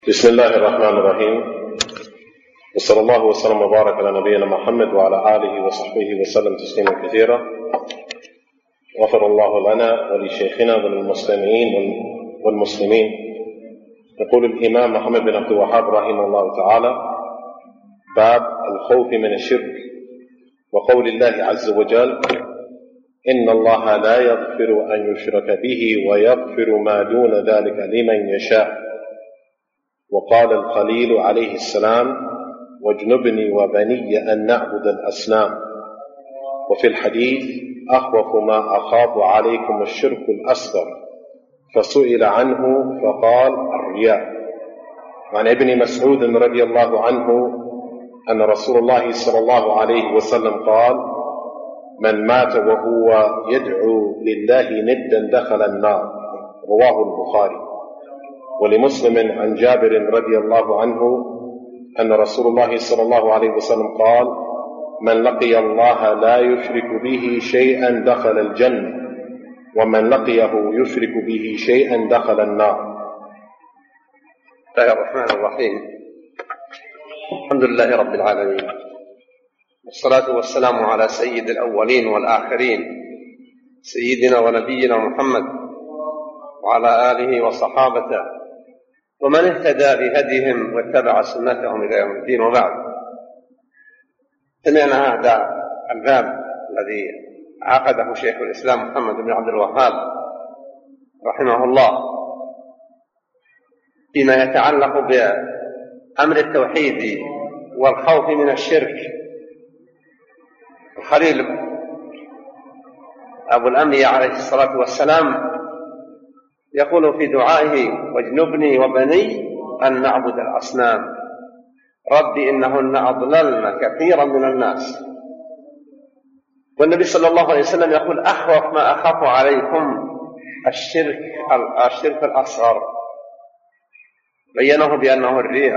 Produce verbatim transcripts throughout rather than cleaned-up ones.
بسم الله الرحمن الرحيم، وصلى الله وسلم وبارك على نبينا محمد وعلى آله وصحبه وسلم تسليما كثيرا. غفر الله لنا ولشيخنا وللمستمعين والمسلمين. يقول الإمام محمد بن عبد الوهاب رحمه الله تعالى: باب الخوف من الشرك، وقول الله عز وجل: إن الله لا يغفر أن يشرك به ويغفر ما دون ذلك لمن يشاء. وقال الخليل عليه السلام: واجنبني وبني أن نعبد الأصنام. وفي الحديث: أخوف ما أخاف عليكم الشرك الأصغر، فسئل عنه فقال: الرياء. وعن ابن مسعود رضي الله عنه أن رسول الله صلى الله عليه وسلم قال: من مات وهو يدعو لله ندا دخل النار. رواه البخاري. ولمسلم عن جابر رضي الله عنه أن رسول الله صلى الله عليه وسلم قال: من لقي الله لا يشرك به شيئا دخل الجنة، ومن لقيه يشرك به شيئا دخل النار. بسم الله الرحمن الرحيم. الحمد لله رب العالمين، والصلاة والسلام على سيد الأولين والآخرين سيدنا ونبينا محمد وعلى آله وصحابته ومن اهتدى بهديهم واتبع سنتهم إلى يوم الدين. وبعد، سمعنا هذا الباب الذي عقده شيخ الإسلام محمد بن عبد الوهاب رحمه الله فيما يتعلق بأمر التوحيد والخوف من الشرك. الخليل أبو الأنبياء عليه الصلاة والسلام يقول في دعائه: واجنبني وبني أن نعبد الأصنام، رب إنهن أضللن كثيرا من الناس. والنبي صلى الله عليه وسلم يقول: أخوف ما أخاف عليكم الشرك الشرك الأصغر، بينه بأنه الرياء.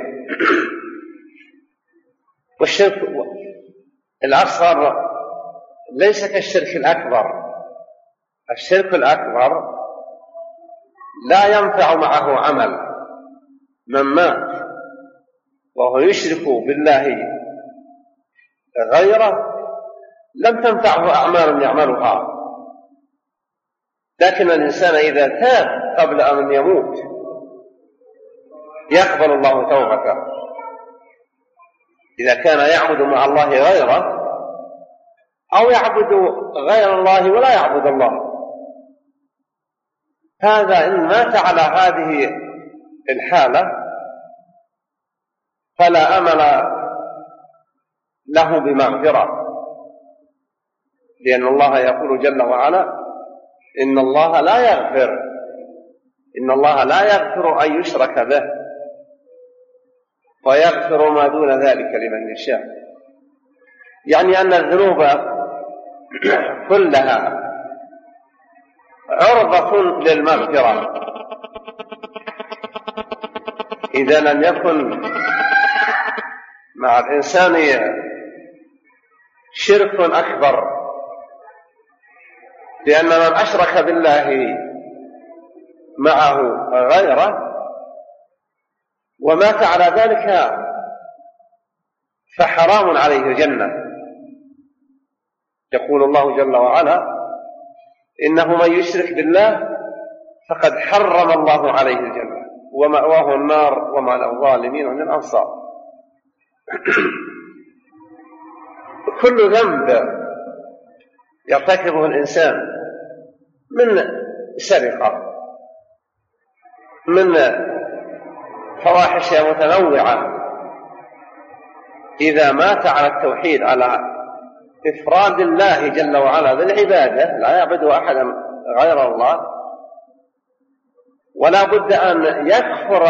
والشرك الأصغر ليس كالشرك الأكبر. الشرك الأكبر لا ينفع معه عمل. من مات وهو يشرك بالله غيره لم تنفعه أعمال يعملها. لكن الإنسان إذا تاب قبل أن يموت يقبل الله توبته. إذا كان يعبد مع الله غيره أو يعبد غير الله ولا يعبد الله، هذا إن مات على هذه الحالة فلا أمل له بمغفرة، لأن الله يقول جل وعلا: إن الله لا يغفر إن الله لا يغفر أن يشرك به ويغفر ما دون ذلك لمن يشاء. يعني أن الذنوب كلها عرضة للمغفرة إذا لم يكن مع الإنسان شرك أكبر. لأن من أشرك بالله معه غيره ومات على ذلك فحرام عليه الجنة. يقول الله جل وعلا: إنه من يشرك بالله فقد حرم الله عليه الجنة ومأواه النار وما للظالمين من أنصار. كل ذنب يرتكبه الإنسان من سرقة، من فواحش متنوعة، إذا مات على التوحيد على إفراد الله جل وعلا بالعبادة، لا يعبد أحدا غير الله، ولا بد أن يكفر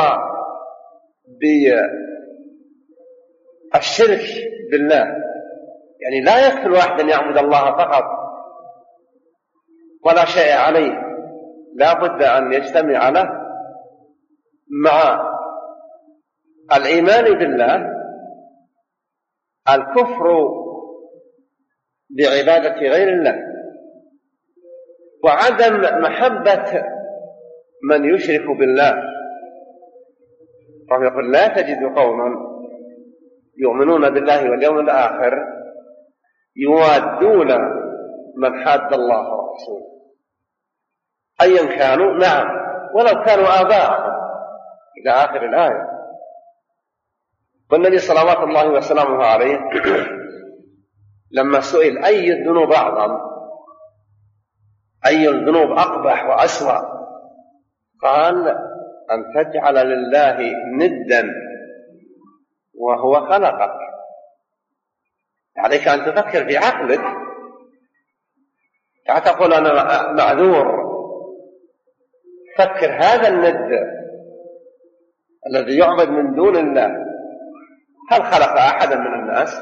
بالشرك بالله. يعني لا يكفي الواحد أن يعبد الله فقط ولا شيء عليه، لا بد أن يجتمع له مع الإيمان بالله الكفر بعبادة غير الله، وعدم محبة من يشرك بالله، فهو يقول لا تجد قوما يؤمنون بالله واليوم الآخر يوادون من حاد الله ورسوله أيا كانوا، نعم، ولو كانوا آباءهم، إلى آخر الآية. والنبي صلوات الله وسلامه عليه لما سئل أي الذنوب أعظم، أي الذنوب أقبح وأسوأ، قال أن تجعل لله ندا وهو خلقك. عليك أن تفكر في عقلك، لا تقول أنا معذور. فكر، هذا الند الذي يعبد من دون الله هل خلق أحدا من الناس؟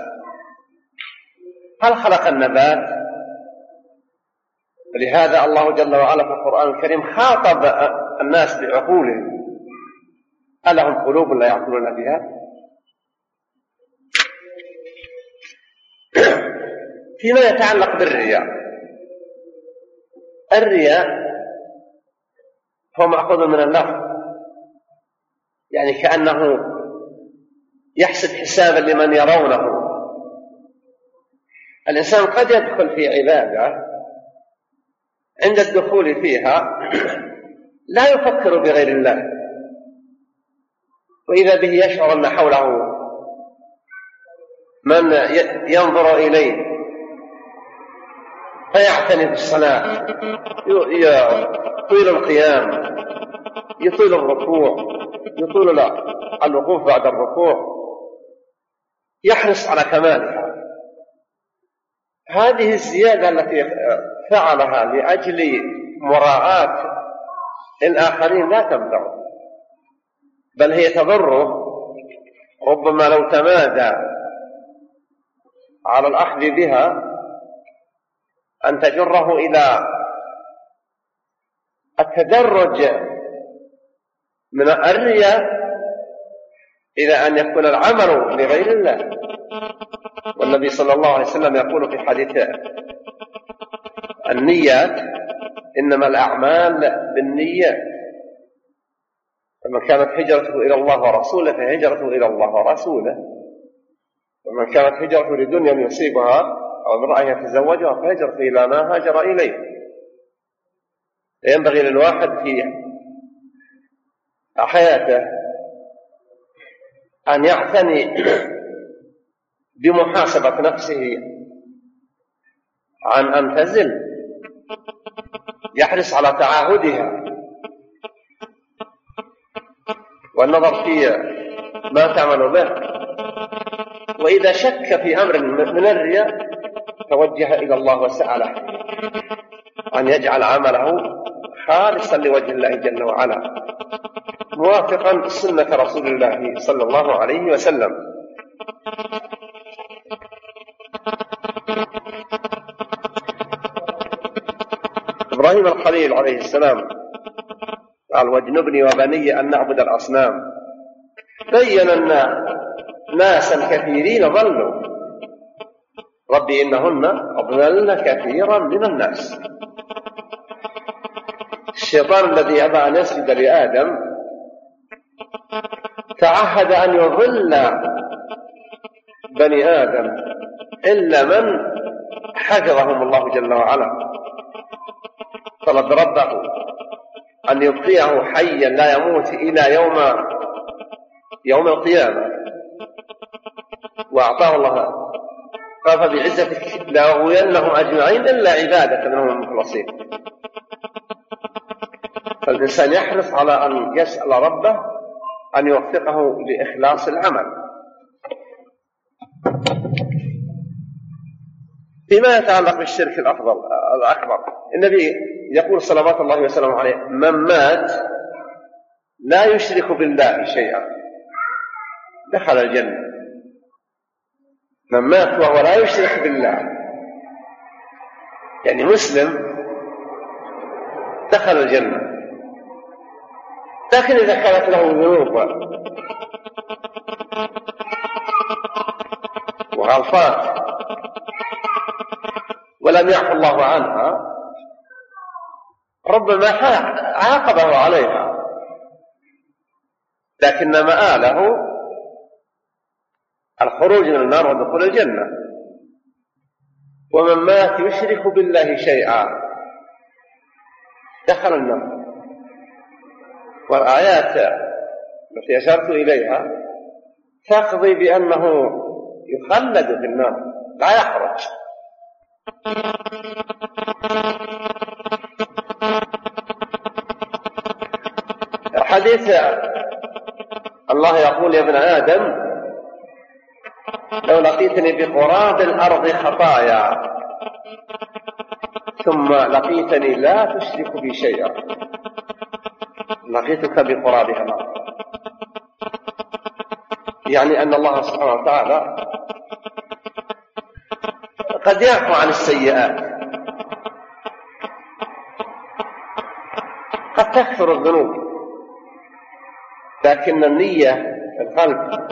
هل خلق النبات؟ لهذا الله جل وعلا في القرآن الكريم خاطب الناس بعقولهم: ألهم قلوب لا يعقلون بها؟ فيما يتعلق بالرياء، الرياء هو مأخوذ من اللفظ، يعني كأنه يحسب حسابا لمن يرونه. الإنسان قد يدخل في عبادة عند الدخول فيها لا يفكر بغير الله، وإذا به يشعر أن حوله من ينظر إليه فيعتني بالصلاة، يطيل القيام، يطيل الركوع، يطيل الوقوف بعد الركوع، يحرص على كمالها. هذه الزيادة التي فعلها لأجل مراعاة الآخرين لا تنفع، بل هي تضره. ربما لو تمادى على الأخذ بها أن تجره إلى التدرج من الرياء إلى أن يكون العمل لغير الله. والنبي صلى الله عليه وسلم يقول في حديث النيات: إنما الأعمال بالنيات، فمن كانت هجرته إلى الله ورسوله فهجرته إلى الله ورسوله، ومن كانت هجرته لدنيا يصيبها أو امرأة يتزوجها فهجرته إلى ما هاجر إليه. ينبغي للواحد في حياته أن يعتني بمحاسبة نفسه عن أن تزل، يحرص على تعاهدها والنظر في ما تعمل به. وإذا شك في أمر من الرياء توجه إلى الله وسأله أن يجعل عمله خالصا لوجه الله جل وعلا، موافقا سنة رسول الله صلى الله عليه وسلم. إبراهيم الخليل عليه السلام قال: واجنبني وبني أن نعبد الأصنام. بين أن ناسا كثيرين ضلوا، ربي إنهن أضللن كثيرا من الناس. الشيطان الذي أبى أن يسجد لآدم تعهد أن يضل بني آدم إلا من حفظهم الله جل وعلا. طلب ربه أن يبقيه حيا لا يموت إلى يوم يوم القيامة، وأعطاه الله قال: فبعزتك لأغوينهم أجمعين إلا عبادك منهم المخلصين. فالإنسان يحرص على أن يسأل ربه أن يوفقه لإخلاص العمل. فيما يتعلق بالشرك الأفضل الأكبر، النبي يقول صلوات الله وسلامه عليه: من مات لا يشرك بالله شيئا دخل الجنة. من مات وهو لا يشرك بالله، يعني مسلم، دخل الجنة. لكن إذا كانت له ذنوب وغلطات ولم يعفو الله عنها ربما عاقبه عليها، لكن مآله الخروج من النار ودخول الجنة. ومن مات يشرك بالله شيئا دخل النار. والآيات التي أشرت إليها تقضي بأنه يخلد في النار لا يخرج. حديث الله يقول: يا ابن آدم لو لقيتني بقراب الأرض خطايا ثم لقيتني لا تشرك بي شيئا لقيتك بقرابها الأرض. يعني أن الله سبحانه وتعالى قد يعفو عن السيئات، قد تكثر الذنوب، لكن النية في القلب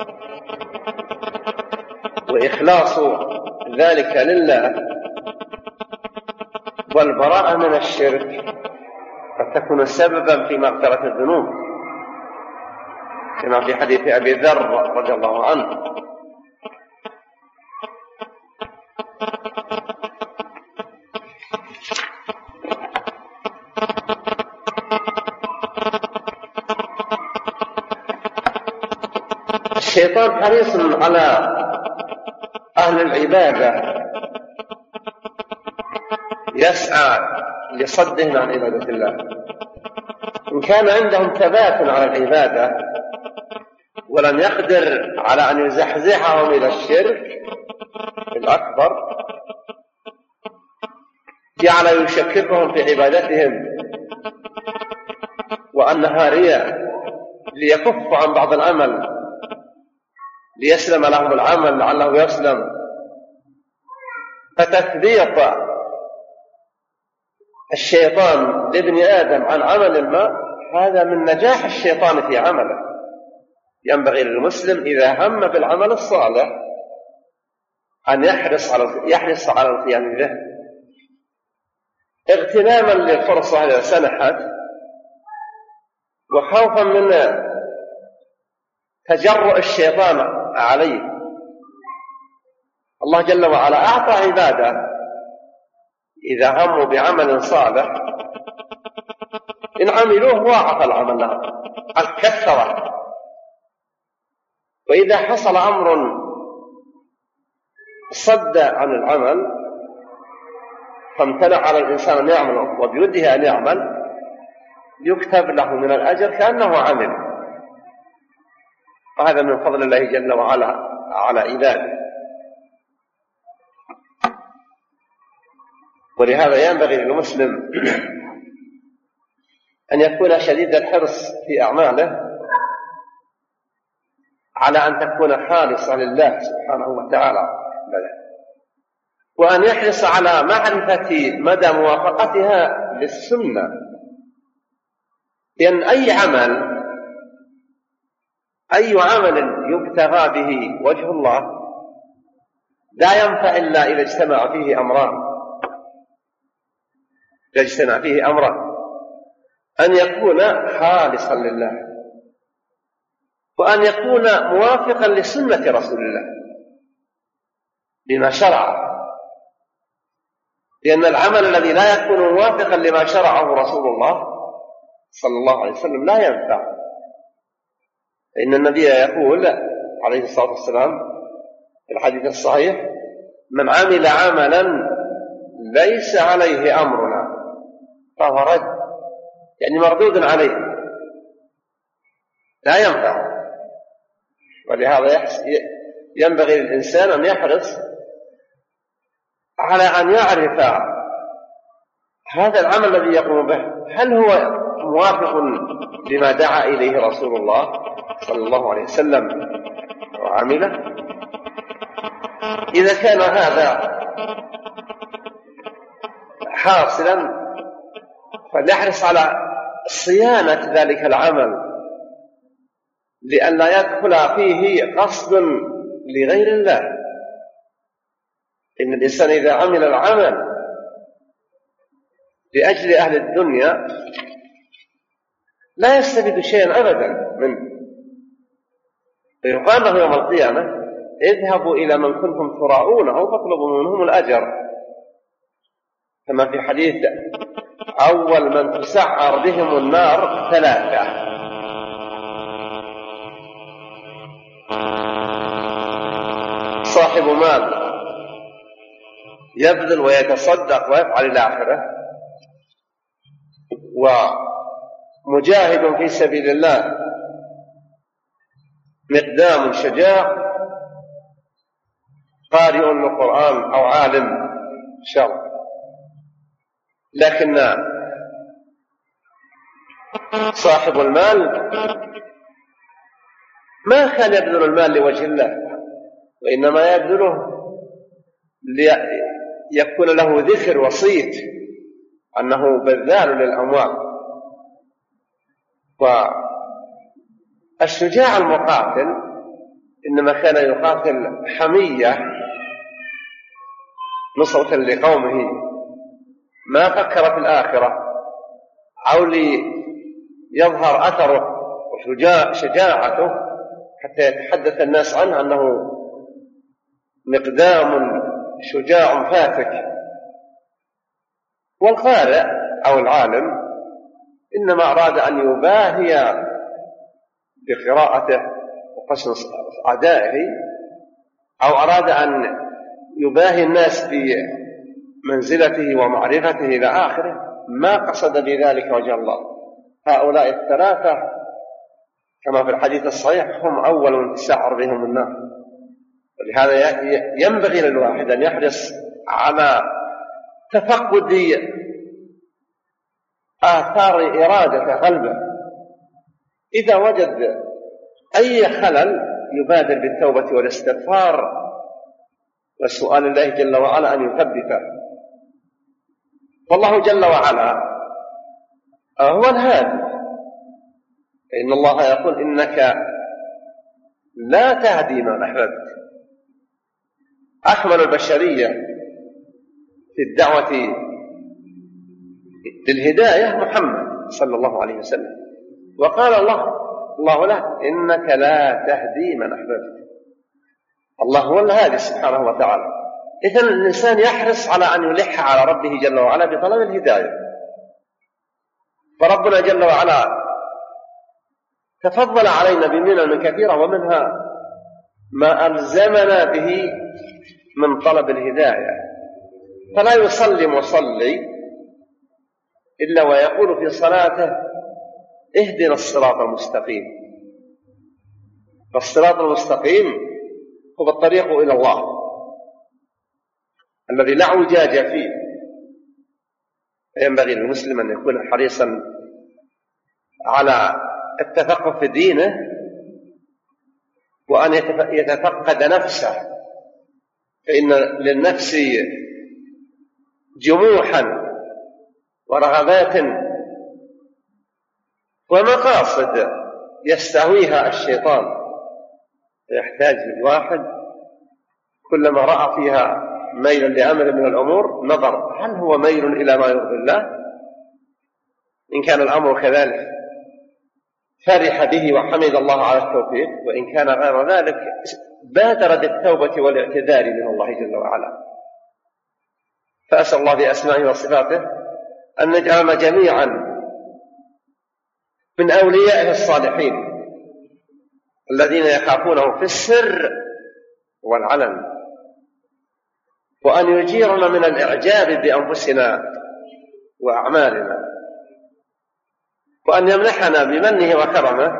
وإخلاص ذلك لله والبراءة من الشرك قد تكون سببا في مغفرة الذنوب، كما في حديث أبي ذر رضي الله عنه: الشيطان حريص على أهل العبادة، يسعى لصدهم عن عبادة الله. إن كان عندهم ثبات على العبادة ولم يقدر على أن يزحزحهم إلى الشرك الأكبر، جعل يشككهم في عبادتهم وأنها رياء ليكفوا عن بعض العمل ليسلم لهم العمل لعله يسلم. فتثبيط الشيطان لابن آدم عن عمل ما هذا من نجاح الشيطان في عمله. ينبغي للمسلم إذا هم بالعمل الصالح أن يحرص على يحرص على القيام به اغتناما للفرصة إذا سنحت، وخوفا من تجرؤ الشيطان عليه. الله جل وعلا أعطى عباده إذا هموا بعمل صالح إن عملوه ضاعف العمل لهم الكثرة. وإذا حصل أمر صد عن العمل فامتنع على الإنسان أن يعمل وبيده أن يعمل يكتب له من الأجر كأنه عمل. وهذا من فضل الله جل وعلا على عباده. ولهذا ينبغي للمسلم أن يكون شديد الحرص في أعماله على أن تكون خالصة لله سبحانه وتعالى، وأن يحرص على معرفة مدى موافقتها للسنة، لأن أي عمل أي عمل يبتغى به وجه الله لا ينفع إلا إذا اجتمع فيه أمران إذا اجتمع فيه أمران: أن يكون خالصا لله، وأن يكون موافقا لسنة رسول الله لما شرع. لأن العمل الذي لا يكون موافقا لما شرعه رسول الله صلى الله عليه وسلم لا ينفع. إن النبي يقول عليه الصلاة والسلام في الحديث الصحيح: من عمل عملا ليس عليه أمرنا فهو رد، يعني مردود عليه لا ينفع. ولهذا ينبغي للإنسان أن يحرص على أن يعرف هذا العمل الذي يقوم به هل هو موافق لما دعا إليه رسول الله صلى الله عليه وسلم وعمله. إذا كان هذا حاصلا فليحرص على صيانة ذلك العمل لئلا يدخل فيه قصد لغير الله. إن الإنسان إذا عمل العمل لأجل أهل الدنيا لا يستفيد شيئا أبدا منه، فيقال له يوم القيامة اذهبوا إلى من كنتم تراؤونه فاطلبوا منهم الأجر، كما في حديث أول من تسعر بهم النار ثلاثة: صاحب مال يبذل ويتصدق ويفعل الآخرة، ومجاهد في سبيل الله مقدام شجاع، قارئ للقرآن أو عالم شرع. لكن صاحب المال ما كان يبذل المال لوجه الله، وإنما يبذله ليكون له ذكر وصيت أنه بذال للأموال. والشجاع المقاتل إنما كان يقاتل حمية نصرة لقومه، ما فكر في الآخرة أو ليظهر أثره وشجاعته حتى يتحدث الناس عنه أنه مقدام شجاع فاتك. والقارئ أو العالم إنما أراد أن يباهي بقراءته وقصص أعدائه، أو أراد أن يباهي الناس بمنزلته ومعرفته إلى آخره، ما قصد بذلك وجه الله. هؤلاء الثلاثة كما في الحديث الصحيح هم أول من تسعر بهم النار. ولهذا ينبغي للواحد أن يحرص على تفقد آثار إرادة قلبه، إذا وجد أي خلل يبادر بالتوبة والاستغفار والسؤال الله جل وعلا أن يثبته. والله جل وعلا هو الهادي، فإن الله يقول إنك لا تهدي من أحببت. أكمل البشرية في الدعوة للهداية محمد صلى الله عليه وسلم، وقال الله الله له إنك لا تهدي من أحببت. الله هو الهادي سبحانه وتعالى. إذن الإنسان يحرص على أن يلح على ربه جل وعلا بطلب الهداية. فربنا جل وعلا تفضل علينا بمنن كثيرة، ومنها ما ألزمنا به من طلب الهداية. فلا يصلي مصلي إلا ويقول في صلاته اهدنا الصراط المستقيم. فالصراط المستقيم هو الطريق إلى الله الذي لا اعوجاج فيه. ينبغي للمسلم أن يكون حريصا على التفقه في دينه، وأن يتفقد نفسه، فإن للنفس جموحا ورغبات ومقاصد يستهويها الشيطان، فيحتاج الواحد كلما رأى فيها ميلا لأمر من الأمور نظر هل هو ميل إلى ما يرضي الله. إن كان الأمر كذلك فرح به وحمد الله على التوفيق، وإن كان غير ذلك بادر بالتوبة والاعتذار من الله جل وعلا. فأسأل الله بأسمائه وصفاته أن نجعلنا جميعا من أوليائه الصالحين الذين يخافونه في السر والعلن، وأن يجيرنا من الإعجاب بأنفسنا وأعمالنا، وأن يمنحنا بمنه وكرمه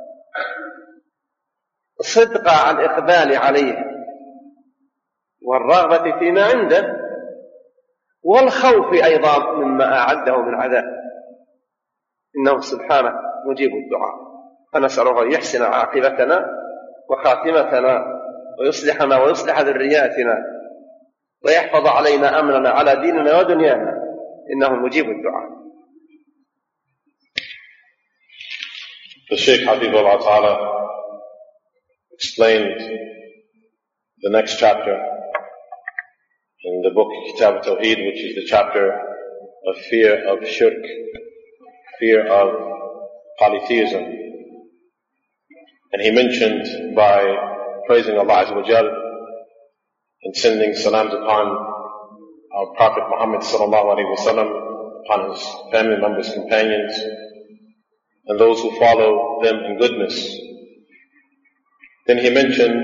صدق الإقبال عليه والرغبة فيما عنده، والخوف أيضا مما أعده من عذاب، إنه سبحانه مجيب الدعاء. فنسأله أن يحسن عاقبتنا وخاتمتنا ويصلحنا ويصلح ذرياتنا ويحفظ علينا أمرنا على ديننا ودنيانا، إنه مجيب الدعاء. The Shaykh Habibullah Ta'ala explained the next chapter in the book Kitab al-Tawheed, which is the chapter of fear of shirk, fear of polytheism. And he mentioned by praising Allah Azza wa Jal and sending salams upon our Prophet Muhammad sallallahu alaihi wasallam, upon his family members, companions, and those who follow them in goodness. Then he mentioned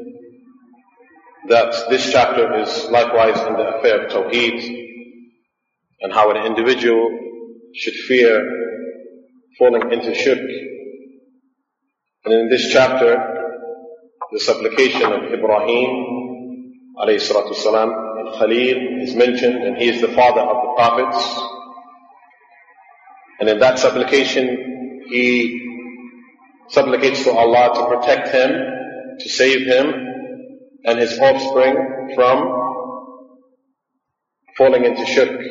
that this chapter is likewise in the affair of Tawheed, and how an individual should fear falling into shirk. And in this chapter, the supplication of Ibrahim alayhi salatu salam, al-Khalil, is mentioned, and he is the father of the prophets. And in that supplication, he supplicates to Allah to protect him, to save him and his offspring from falling into shirk.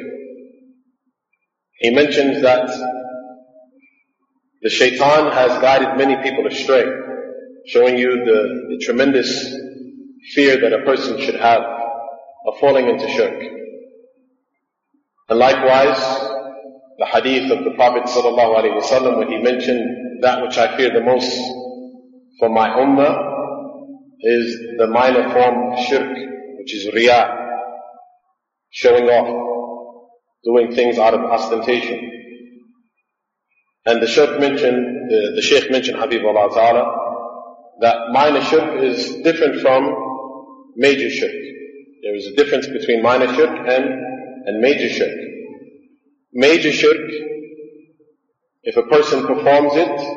He mentions that the shaitan has guided many people astray, showing you the, the tremendous fear that a person should have of falling into shirk. And likewise, the hadith of the Prophet sallallahu alaihi wasallam, when he mentioned that which I fear the most for my ummah is the minor form of shirk, which is riyah, showing off, doing things out of ostentation. And the shirk mentioned, the, the Shaykh mentioned, Habibullah Ta'ala, that minor shirk is different from major shirk. There is a difference between minor shirk and, and major shirk. Major shirk, if a person performs it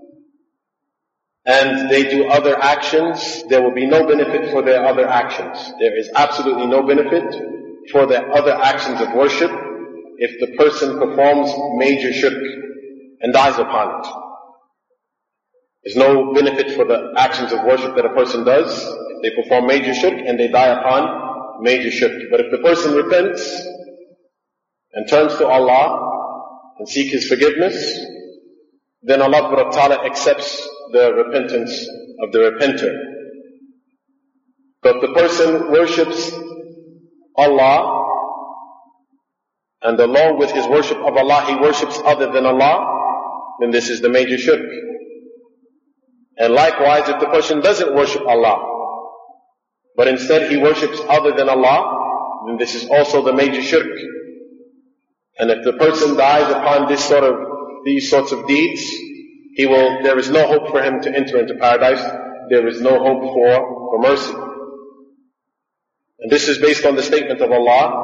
and they do other actions, there will be no benefit for their other actions. There is absolutely no benefit for their other actions of worship if the person performs major shirk and dies upon it. There's no benefit for the actions of worship that a person does if they perform major shirk and they die upon major shirk. But if the person repents and turns to Allah and seek His forgiveness, then Allah Ta'ala accepts the repentance of the repenter. But if the person worships Allah, and along with his worship of Allah, he worships other than Allah, then this is the major shirk. And likewise, if the person doesn't worship Allah, but instead he worships other than Allah, then this is also the major shirk. And if the person dies upon this sort of, these sorts of deeds, he will, there is no hope for him to enter into paradise. There is no hope for, for mercy. And this is based on the statement of Allah,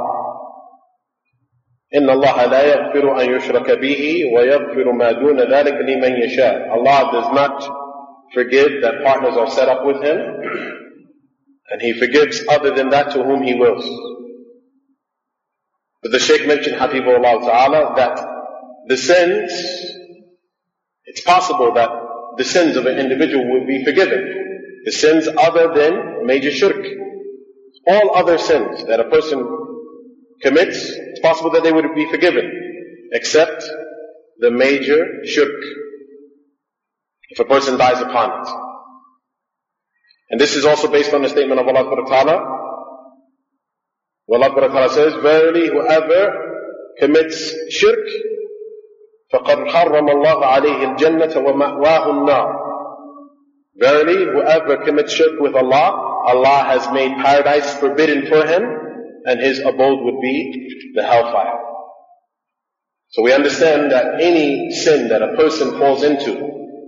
إِنَّ اللَّهَ لَا يَغْفِرُ أَن يُشْرَكَ بِهِ وَيَغْفِرُ مَا دُونَ ذَلِكَ لِمَنْ يَشَاءُ. Allah does not forgive that partners are set up with Him, and He forgives other than that to whom He wills. But the Shaykh mentioned, Habibullah Ta'ala, that the sins, it's possible that the sins of an individual will be forgiven. The sins other than major shirk. All other sins that a person commits, it's possible that they would be forgiven, except the major shirk, if a person dies upon it. And this is also based on the statement of Allah Ta'ala, where Allah Ta'ala says, verily whoever commits shirk, فَقَدْ حَرَّمَ اللَّهُ عَلَيْهِ الْجَنَّةَ وَمَأْوَاهُ النَّارِ. Verily whoever commits shirk with Allah, Allah has made paradise forbidden for him, and his abode would be the hellfire. So we understand that any sin that a person falls into,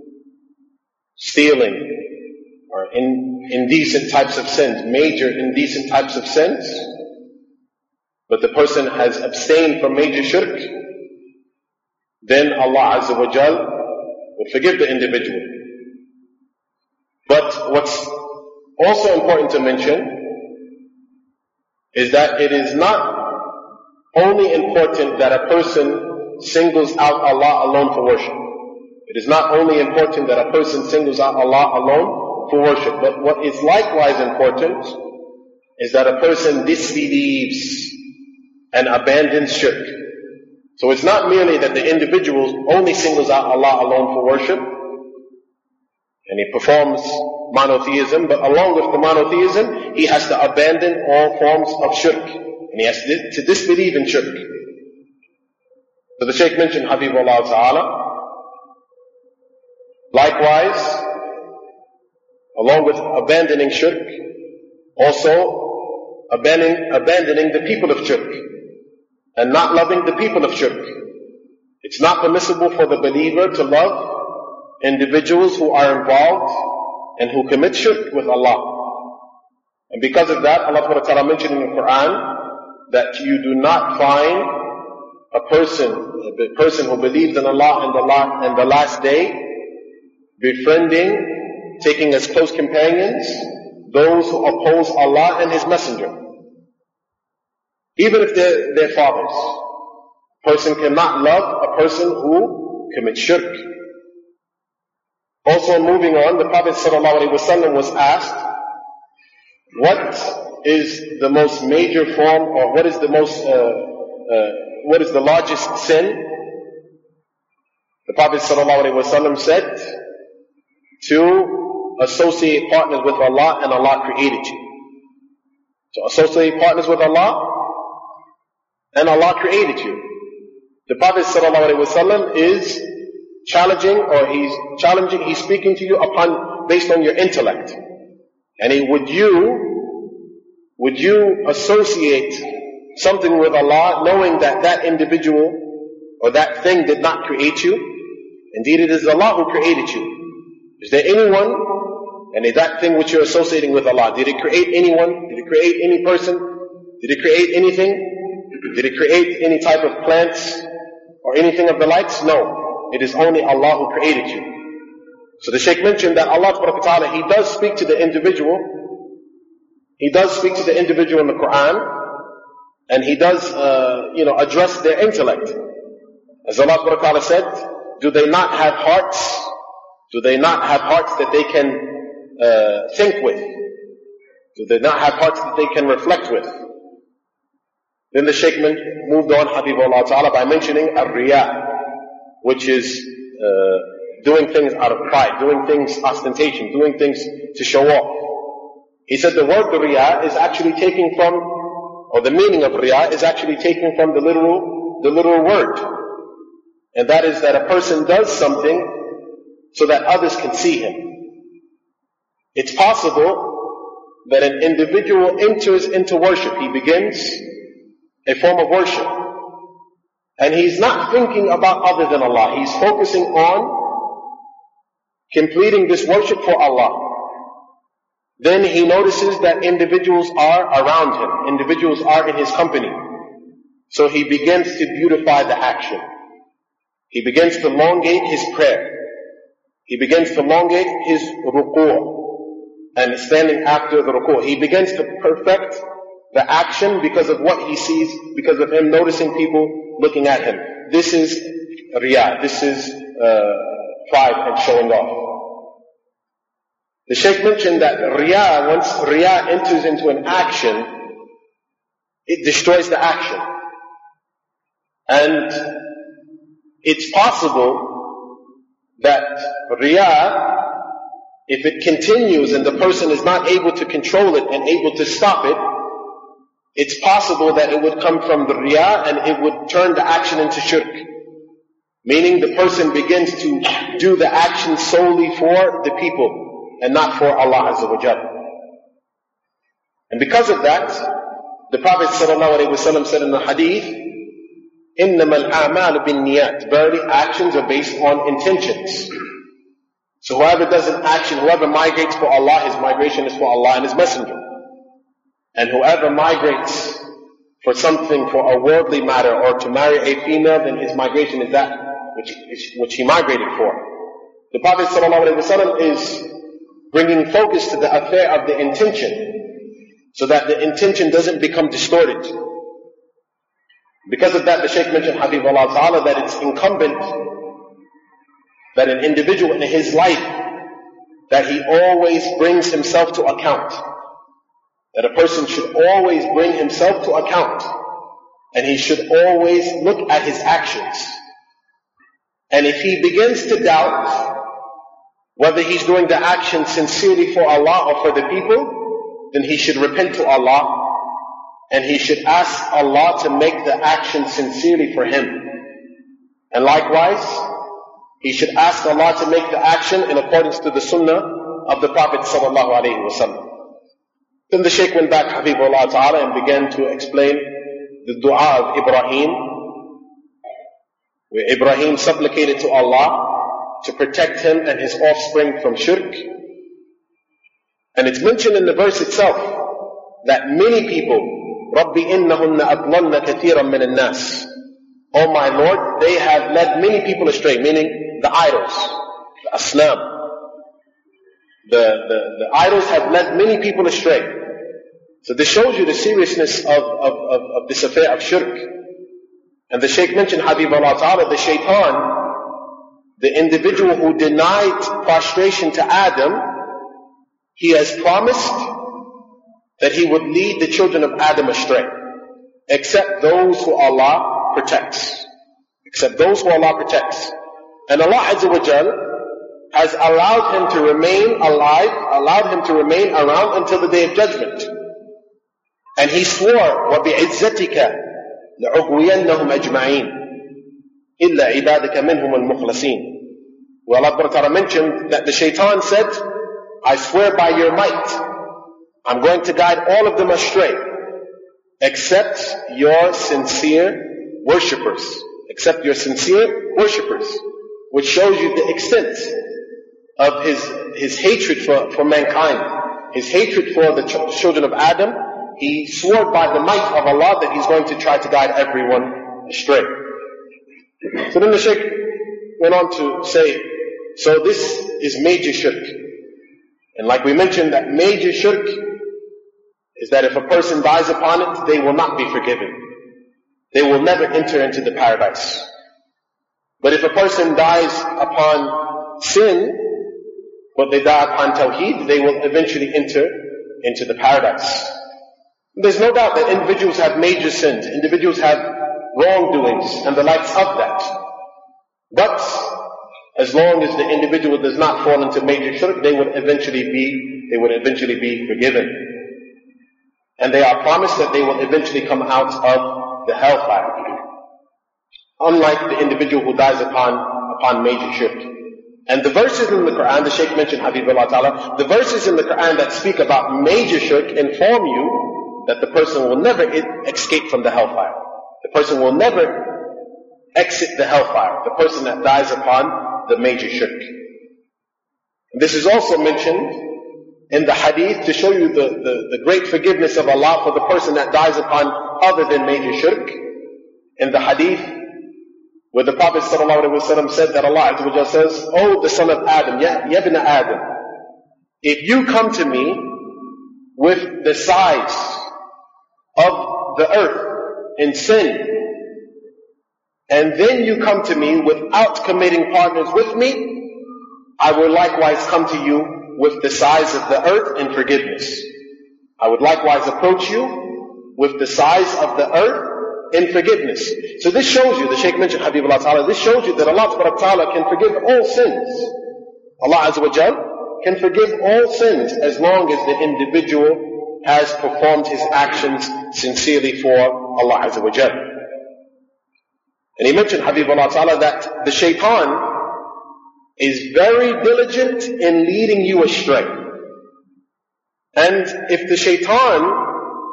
stealing, or in, indecent types of sins, major indecent types of sins, but the person has abstained from major shirk, then Allah Azza wa Jal would forgive the individual. But what's also important to mention is that it is not only important that a person singles out Allah alone for worship. It is not only important that a person singles out Allah alone for worship, but what is likewise important is that a person disbelieves and abandons shirk. So it's not merely that the individual only singles out Allah alone for worship, and he performs monotheism, but along with the monotheism, he has to abandon all forms of shirk, and he has to, to disbelieve in shirk. So the Shaykh mentioned, Habibullah Ta'ala, likewise, along with abandoning shirk, also abandoning, abandoning the people of shirk and not loving the people of shirk. It's not permissible for the believer to love individuals who are involved and who commit shirk with Allah. And because of that, Allah subhanahu wa ta'ala mentioned in the Quran that you do not find a person, a person who believes in Allah and the, la- and the last day, befriending, taking as close companions, those who oppose Allah and His Messenger. Even if they're their fathers. A person cannot love a person who commits shirk. Also moving on, the Prophet ﷺ was asked, what is the most major form, or what is the most, uh, uh, what is the largest sin? The Prophet ﷺ said, to associate partners with Allah, and Allah created you. To associate partners with Allah, and Allah created you. The Prophet ﷺ is challenging, or he's challenging, he's speaking to you upon, based on your intellect. And he, would you, would you associate something with Allah knowing that that individual or that thing did not create you? Indeed, it is Allah who created you. Is there anyone, and is that thing which you're associating with Allah, did it create anyone? Did it create any person? Did it create anything? Did it create any type of plants or anything of the likes? No. It is only Allah who created you. So the Shaykh mentioned that Allah subhanahu wa ta'ala, He does speak to the individual. He does speak to the individual in the Quran. And He does, uh, you know, address their intellect. As Allah subhanahu wa ta'ala said, do they not have hearts? Do they not have hearts that they can uh, think with? Do they not have hearts that they can reflect with? Then the Shaykh moved on, Habibullah ta'ala, by mentioning ar-riya, which is uh, doing things out of pride, doing things ostentation, doing things to show off. He said the word riya is actually taken from, or the meaning of riya is actually taken from the literal, the literal word. And that is that a person does something so that others can see him. It's possible that an individual enters into worship. He begins a form of worship. And he's not thinking about other than Allah. He's focusing on completing this worship for Allah. Then he notices that individuals are around him. Individuals are in his company. So he begins to beautify the action. He begins to elongate his prayer. He begins to elongate his ruku' and standing after the ruku'. He begins to perfect the action because of what he sees, because of him noticing people looking at him. This is riya. This is uh, pride and showing off. The Shaykh mentioned that riya, once riya enters into an action, it destroys the action. And it's possible that riya, if it continues and the person is not able to control it and able to stop it, it's possible that it would come from the riya and it would turn the action into shirk. Meaning the person begins to do the action solely for the people and not for Allah Azza wa Jalla. And because of that, the Prophet sallallahu alaihi wasallam said in the hadith, إِنَّمَا الْأَعْمَالُ بِالنِّيَّاتِ. Verily, actions are based on intentions. So whoever does an action, whoever migrates for Allah, his migration is for Allah and His Messenger. And whoever migrates for something, for a worldly matter, or to marry a female, then his migration is that which, which he migrated for. The Prophet ﷺ is bringing focus to the affair of the intention, so that the intention doesn't become distorted. Because of that, the Shaykh mentioned, Habibullah ta'ala, that it's incumbent that an individual in his life, that he always brings himself to account. That a person should always bring himself to account. And he should always look at his actions. And if he begins to doubt whether he's doing the action sincerely for Allah or for the people, then he should repent to Allah. And he should ask Allah to make the action sincerely for him. And likewise, he should ask Allah to make the action in accordance to the sunnah of the Prophet sallallahu alaihi wasallam. Then the Shaykh went back, Habibullah Ta'ala, and began to explain the dua of Ibrahim, where Ibrahim supplicated to Allah to protect him and his offspring from shirk. And it's mentioned in the verse itself that many people, Rabbi innahunna adlalna kathiran min al-nas, Oh my Lord, they have led many people astray, meaning the idols, the asnam. The, the, the idols have led many people astray. So this shows you the seriousness of, of, of, of this affair of shirk. And the Shaykh mentioned, Habibullah Ta'ala, the shaitan, the individual who denied prostration to Adam, he has promised that he would lead the children of Adam astray, except those who Allah protects. Except those who Allah protects. And Allah Azza wa Jal has allowed him to remain alive, allowed him to remain around until the day of judgment. And he swore, وَبِعِزَّتِكَ لَعُغْوِيَنَّهُمْ أَجْمَعِينَ إِلَّا عِبَادَكَ مِنْهُمُ الْمُخْلَصِينَ. Well, Allah mentioned that the shaitan said, I swear by your might, I'm going to guide all of them astray, except your sincere worshippers. Except your sincere worshippers. Which shows you the extent of his, his hatred for, for mankind. His hatred for the ch- children of Adam. He swore by the might of Allah that he's going to try to guide everyone astray. So then the Shaykh went on to say, so this is major shirk. And like we mentioned, that major shirk is that if a person dies upon it, they will not be forgiven. They will never enter into the paradise. But if a person dies upon sin, but they die upon tawheed, they will eventually enter into the paradise. There's no doubt that individuals have major sins, individuals have wrongdoings and the likes of that. But as long as the individual does not fall into major shirk, they would eventually be, they would eventually be forgiven. And they are promised that they will eventually come out of the hellfire. Unlike the individual who dies upon, upon major shirk. And the verses in the Quran, the Shaykh mentioned, Habibullah Ta'ala, the verses in the Quran that speak about major shirk inform you that the person will never escape from the hellfire. The person will never exit the hellfire. The person that dies upon the major shirk. This is also mentioned in the hadith to show you the, the, the great forgiveness of Allah for the person that dies upon other than major shirk. In the hadith, where the Prophet ﷺ said that Allah Azza wa Jalla says, Oh, the son of Adam, ya, ya ibn Adam, if you come to me with the size of the earth in sin, and then you come to me without committing partners with me, I will likewise come to you with the size of the earth in forgiveness. I would likewise approach you with the size of the earth in forgiveness. So this shows you, the Shaykh mentioned, Habibullah Ta'ala, this shows you that Allah Subhanahu wa Ta'ala can forgive all sins. Allah Azza wa Jal can forgive all sins as long as the individual has performed his actions sincerely for Allah Azza wa Jal. And he mentioned, Habibullah Ta'ala, that the shaitan is very diligent in leading you astray. And if the shaitan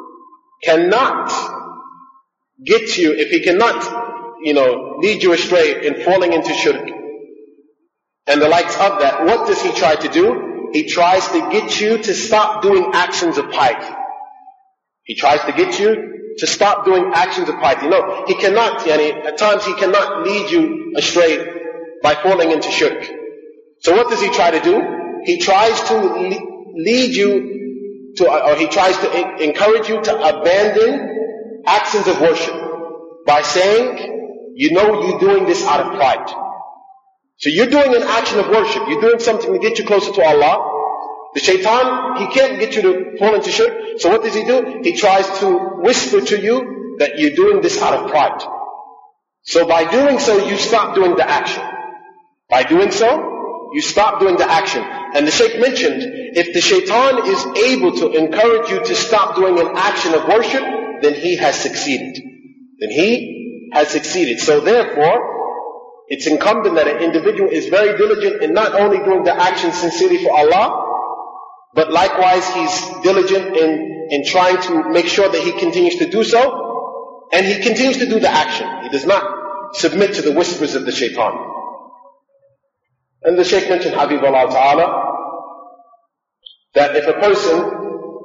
cannot get you, if he cannot, you know, lead you astray in falling into shirk and the likes of that, what does he try to do? He tries to get you to stop doing actions of piety. He tries to get you to stop doing actions of piety. No, he cannot, yani, at times he cannot lead you astray by falling into shirk. So what does he try to do? He tries to lead you to, or he tries to encourage you to abandon actions of worship by saying, you know you're doing this out of pride. So you're doing an action of worship. You're doing something to get you closer to Allah. The shaitan, he can't get you to fall into shirk. So what does he do? He tries to whisper to you that you're doing this out of pride. So by doing so, you stop doing the action. By doing so, you stop doing the action. And the Shaykh mentioned, if the shaitan is able to encourage you to stop doing an action of worship, then he has succeeded. Then he has succeeded. So therefore, it's incumbent that an individual is very diligent in not only doing the action sincerely for Allah, but likewise he's diligent in, in trying to make sure that he continues to do so, and he continues to do the action. He does not submit to the whispers of the shaitan. And the Shaykh mentioned, Habibullah Ta'ala, that if a person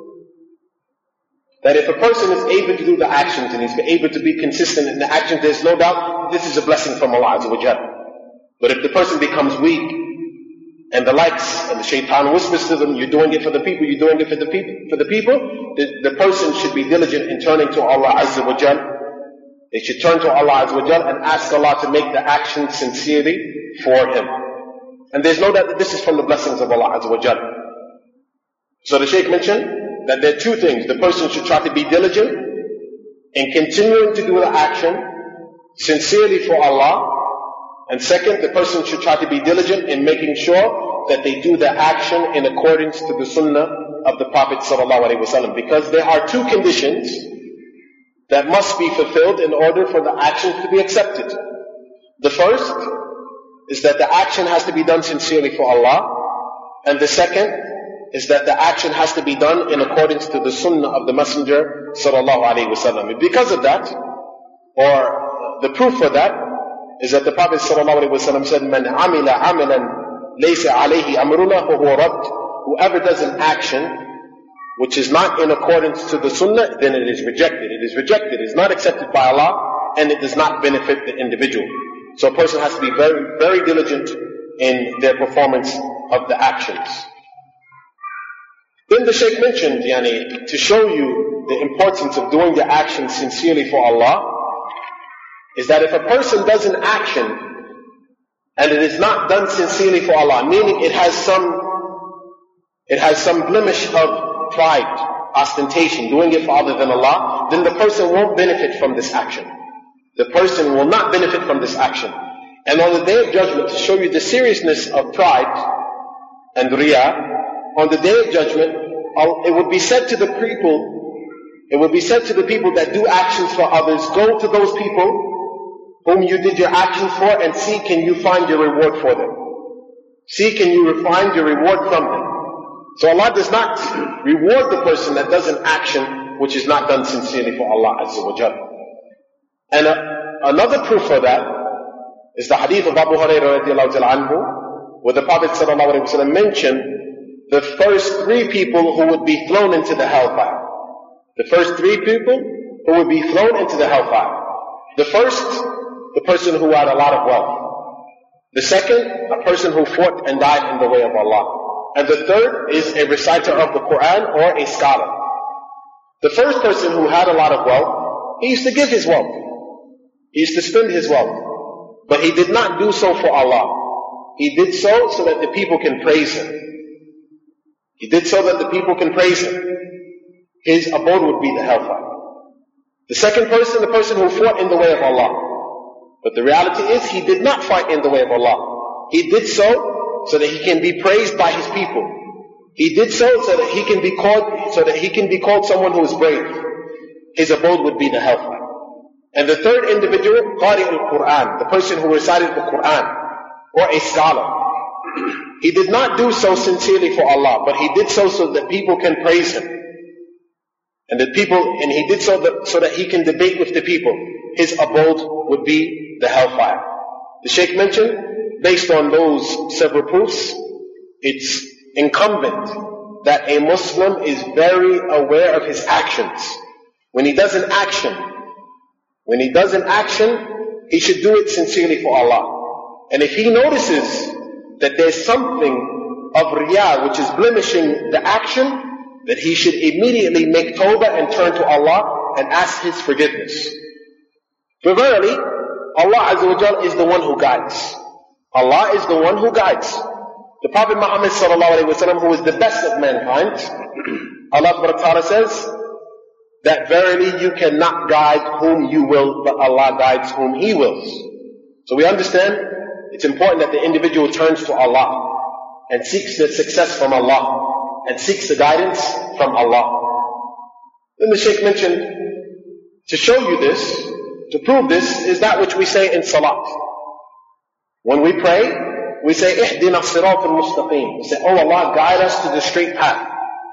that if a person is able to do the actions and he's able to be consistent in the actions, there's no doubt this is a blessing from Allah Azza wa Jalla. But if the person becomes weak and the likes and the shaitan whispers to them, you're doing it for the people, you're doing it for the people, for the people, the, the person should be diligent in turning to Allah Azza wa Jalla. They should turn to Allah Azza wa Jalla and ask Allah to make the action sincerely for him. And there's no doubt that this is from the blessings of Allah Azza wa Jalla. So the Shaykh mentioned that there are two things. The person should try to be diligent in continuing to do the action sincerely for Allah. And second, the person should try to be diligent in making sure that they do the action in accordance to the sunnah of the Prophet sallallahu alaihi wasallam. Because there are two conditions that must be fulfilled in order for the action to be accepted. The first is that the action has to be done sincerely for Allah. And the second is that the action has to be done in accordance to the sunnah of the Messenger sallallahu alaihi wasallam. And because of that, or the proof for that, is that the Prophet sallallahu alaihi wasallam said, "Man amila amalan laysa alayhi amruna fahuwa radd." Whoever does an action which is not in accordance to the sunnah, then it is rejected. It is rejected. It is not accepted by Allah, and it does not benefit the individual. So a person has to be very, very diligent in their performance of the actions. Then the Shaykh mentioned, yani, to show you the importance of doing the action sincerely for Allah, is that if a person does an action and it is not done sincerely for Allah, meaning it has some, it has some blemish of pride, ostentation, doing it for other than Allah, then the person won't benefit from this action. The person will not benefit from this action. And on the Day of Judgment, to show you the seriousness of pride and riyah, on the Day of Judgment, it would be said to the people, it would be said to the people that do actions for others, go to those people whom you did your actions for and see can you find your reward for them. See can you find your reward from them. So Allah does not reward the person that does an action which is not done sincerely for Allah Azza wa Jalla. And uh, another proof for that is the hadith of Abu Hurairah radiallahu ta'ala anhu, where the Prophet sallallahu alaihi wasallam mentioned the first three people who would be thrown into the hellfire. The first three people who would be thrown into the hellfire. The first, the person who had a lot of wealth. The second, a person who fought and died in the way of Allah. And the third is a reciter of the Quran or a scholar. The first person who had a lot of wealth, he used to give his wealth. He used to spend his wealth. But he did not do so for Allah. He did so so that the people can praise him. He did so that the people can praise him. His abode would be the hellfire. The second person, the person who fought in the way of Allah. But the reality is he did not fight in the way of Allah. He did so so that he can be praised by his people. He did so so that he can be called, so that he can be called someone who is brave. His abode would be the hellfire. And the third individual, Qari al-Quran, the person who recited the Quran, or a scholar. He did not do so sincerely for Allah, but he did so so that people can praise him. And that people, and he did so that, so that he can debate with the people. His abode would be the hellfire. The Shaykh mentioned, based on those several proofs, it's incumbent that a Muslim is very aware of his actions. When he does an action, when he does an action, he should do it sincerely for Allah. And if he notices that there's something of riyah which is blemishing the action, that he should immediately make tawbah and turn to Allah and ask His forgiveness. For verily, Allah Azza wa Jal is the one who guides. Allah is the one who guides. The Prophet Muhammad sallallahu alaihi wasallam, who is the best of mankind, Allah subhanahu wa ta'ala says that verily you cannot guide whom you will, but Allah guides whom He wills. So we understand it's important that the individual turns to Allah and seeks the success from Allah and seeks the guidance from Allah. Then the Shaykh mentioned, to show you this, to prove this, is that which we say in Salat. When we pray, we say, Ihdina sirat al-mustaqim. We say, oh Allah, guide us to the straight path.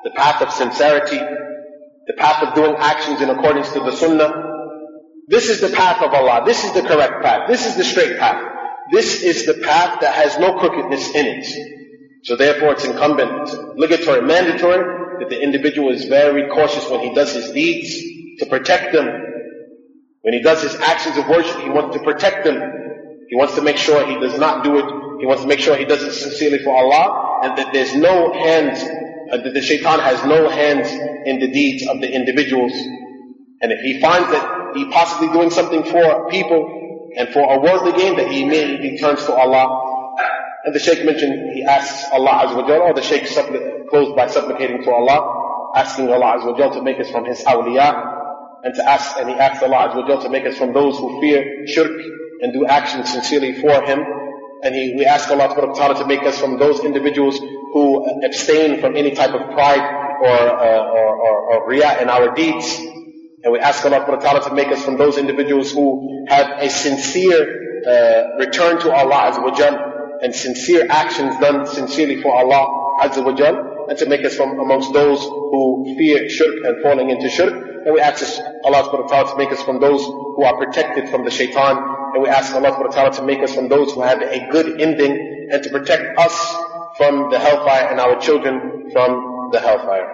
the path of sincerity, the path of doing actions in accordance to the sunnah. This is the path of Allah. This is the correct path. This is the straight path. This is the path that has no crookedness in it. So therefore it's incumbent, obligatory, mandatory, that the individual is very cautious when he does his deeds to protect them. When he does his actions of worship, he wants to protect them. He wants to make sure he does not do it. He wants to make sure he does it sincerely for Allah, and that there's no hands, uh, that the shaitan has no hands in the deeds of the individuals. And if he finds that he possibly doing something for people and for a worldly gain, that he immediately turns to Allah. And the Shaykh mentioned, he asks Allah Azza wa Jal, or the Shaykh suppli- closed by supplicating to Allah, asking Allah Azza wa Jal to make us from his awliya, and to ask, and he asks Allah Azza wa Jal to make us from those who fear shirk and do actions sincerely for him. And he, we ask Allah Ta'ala to make us from those individuals who abstain from any type of pride or, uh, or, or, or riyah in our deeds. And we ask Allah Ta'ala to make us from those individuals who have a sincere uh, return to Allah Azza wa Jal, and sincere actions done sincerely for Allah Azza wa Jal, and to make us from amongst those who fear shirk and falling into shirk. And we ask Allah subhanahu wa ta'ala to make us from those who are protected from the shaitan. And we ask Allah subhanahu wa ta'ala to make us from those who have a good ending, and to protect us from the hellfire and our children from the hellfire.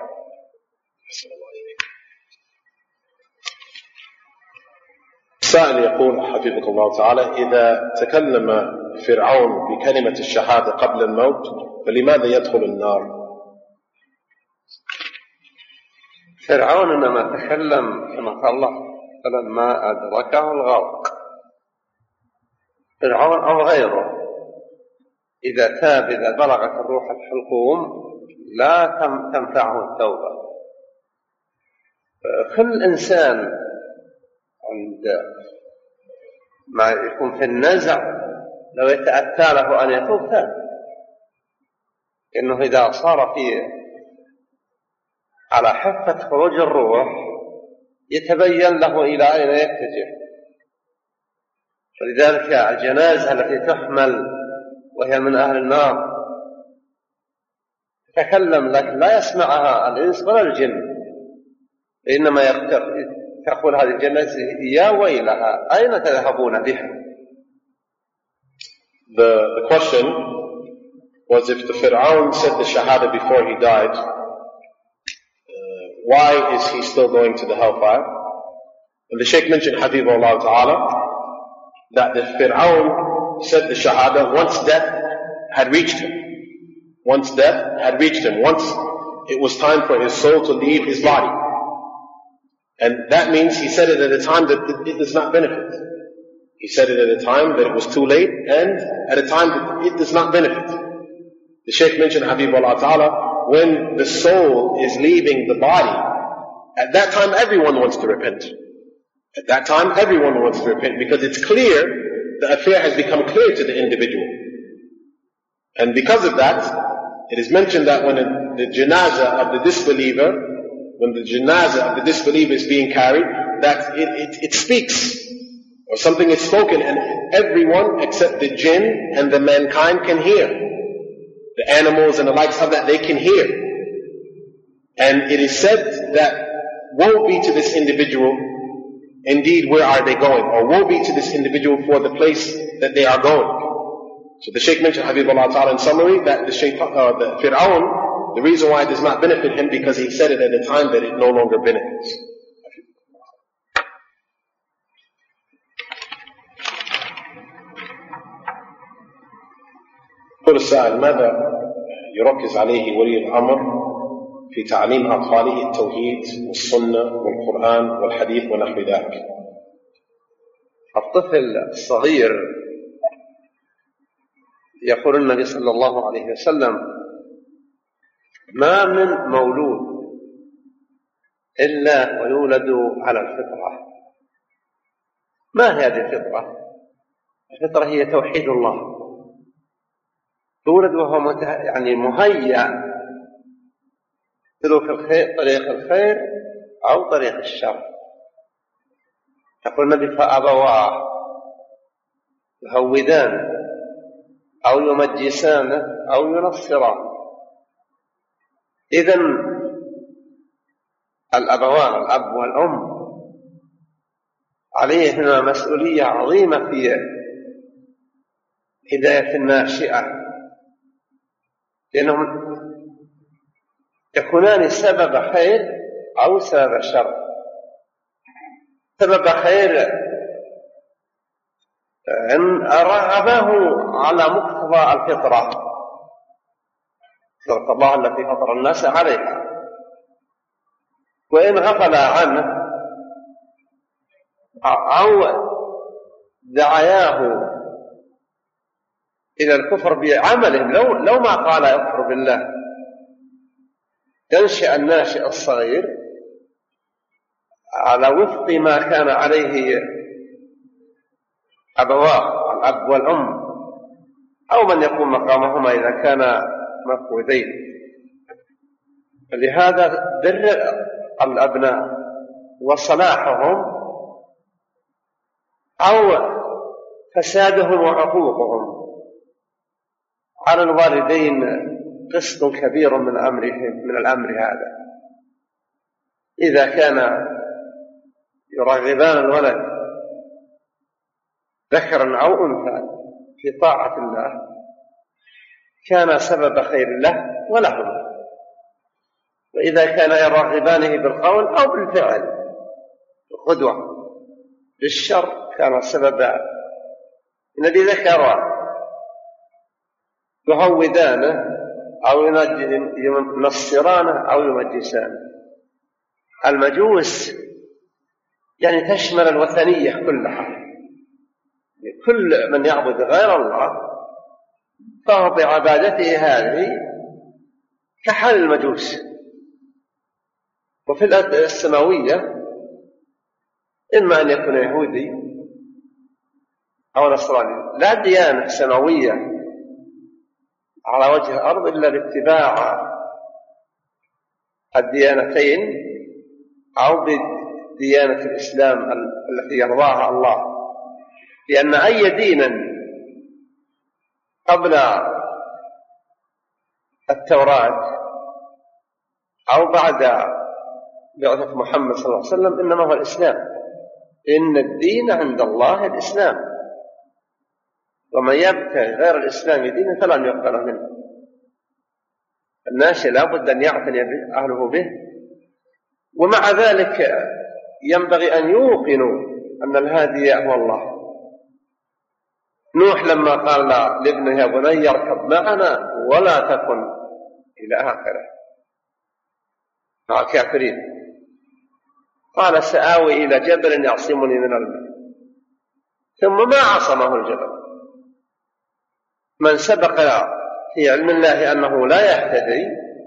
السائل يقول حفظك الله تعالى: إذا تكلم فرعون بكلمة الشهادة قبل الموت فلماذا يدخل النار؟ فرعون إنما تكلم كما قال الله فلما أدركه الغرق. فرعون أو غيره إذا تاب، إذا بلغت الروح الحلقوم لا تنفعه التوبة. كل إنسان عند ما يكون في النزع لو يتأتى له أن يتوب تاب، إنه إذا صار في على حافة خروج الروح يتبين له إلى أين يتجه. ولذلك الجنازة التي تحمل وهي من أهل النار تتكلم لكن لا يسمعها الإنس ولا الجن، إنما تقول هذه الجنازة يا ويلها أين تذهبون بها. The, the question was, if the Fir'aun said the Shahada before he died, uh, why is he still going to the hellfire? And the Shaykh mentioned, Habibullah Ta'ala, that the Fir'aun said the Shahada once death had reached him. Once death had reached him. Once it was time for his soul to leave his body. And that means he said it at a time that it does not benefit. He said it at a time that it was too late, and at a time that it does not benefit. The Shaykh mentioned, Habibullah Ta'ala, when the soul is leaving the body, at that time everyone wants to repent. At that time everyone wants to repent, because it's clear, the affair has become clear to the individual. And because of that, it is mentioned that when the janazah of the disbeliever, when the janazah of the disbeliever is being carried, that it, it, it speaks, or something is spoken, and everyone except the jinn and the mankind can hear. The animals and the likes of that, they can hear. And it is said that woe be to this individual, indeed where are they going? Or woe be to this individual for the place that they are going. So the Shaykh mentioned, Habibullah Ta'ala, in summary, that the Shaykh, uh, the Fir'aun, the reason why it does not benefit him, because he said it at a time that it no longer benefits. يقول السائل: ماذا يركز عليه ولي الأمر في تعليم أطفاله التوحيد والسنة والقرآن والحديث ونحو ذلك؟ الطفل الصغير يقول النبي صلى الله عليه وسلم: ما من مولود إلا ويولد على الفطرة. ما هي هذه الفطرة؟ الفطرة هي توحيد الله. يولد وهو مته... يعني مهيأ سلوك الخير، طريق الخير أو طريق الشر. يقول النبي: فأبواه يهودان أو يمجسانه أو ينصرانه. إذن الأبوان الأب والأم عليهما مسؤولية عظيمة في هداية الناشئة، لأنهم يكونان سبب خير أو سبب شر. سبب خير إن رغبه على مقتضى الفطرة، فطرة الله التي فطر الناس عليها، وإن غفل عنه أو دعياه إلى الكفر بعملهم، لو, لو ما قال يكفر بالله، ينشأ الناشئ الصغير على وفق ما كان عليه أبواه الأب والأم، أو من يكون مقامهما إذا كان مفقودين. لهذا بر الأبناء وصلاحهم أو فسادهم وعقوقهم على الوالدين قسط كبير من أمرهم من الأمر هذا. إذا كان يرغبان الولد ذكرا أو أنثى في طاعة الله كان سبب خير له ولهم، وإذا كان يرغبانه بالقول أو بالفعل قدوة بالشر كان سببا. الذي ذكر يهودانه أو ينصرانه أو يمجسانه. المجوس يعني تشمل الوثنية كلها، كل من يعبد غير الله فهو بعبادته هذه كحال المجوس. وفي السماوية إما أن يكون يهودي أو نصراني، لا ديانة سماوية على وجه الأرض إلا باتباع الديانتين أو بديانة الإسلام التي يرضاها الله، لأن أي دين قبل التوراة أو بعد بعثة محمد صلى الله عليه وسلم إنما هو الإسلام. إن الدين عند الله الإسلام، ومن يبتغي غير الإسلام دينا فلن يقبل منه. الناس لا بد أن يعتني أهله به، ومع ذلك ينبغي أن يوقنوا أن الهادي هو الله. نوح لما قال لابنه يا بني اركب معنا ولا تكن إلى آخره مع الكافرين، قال سآوي إلى جبل يعصمني من الماء، ثم ما عصمه الجبل. من سبق في علم الله أنه لا يهتدي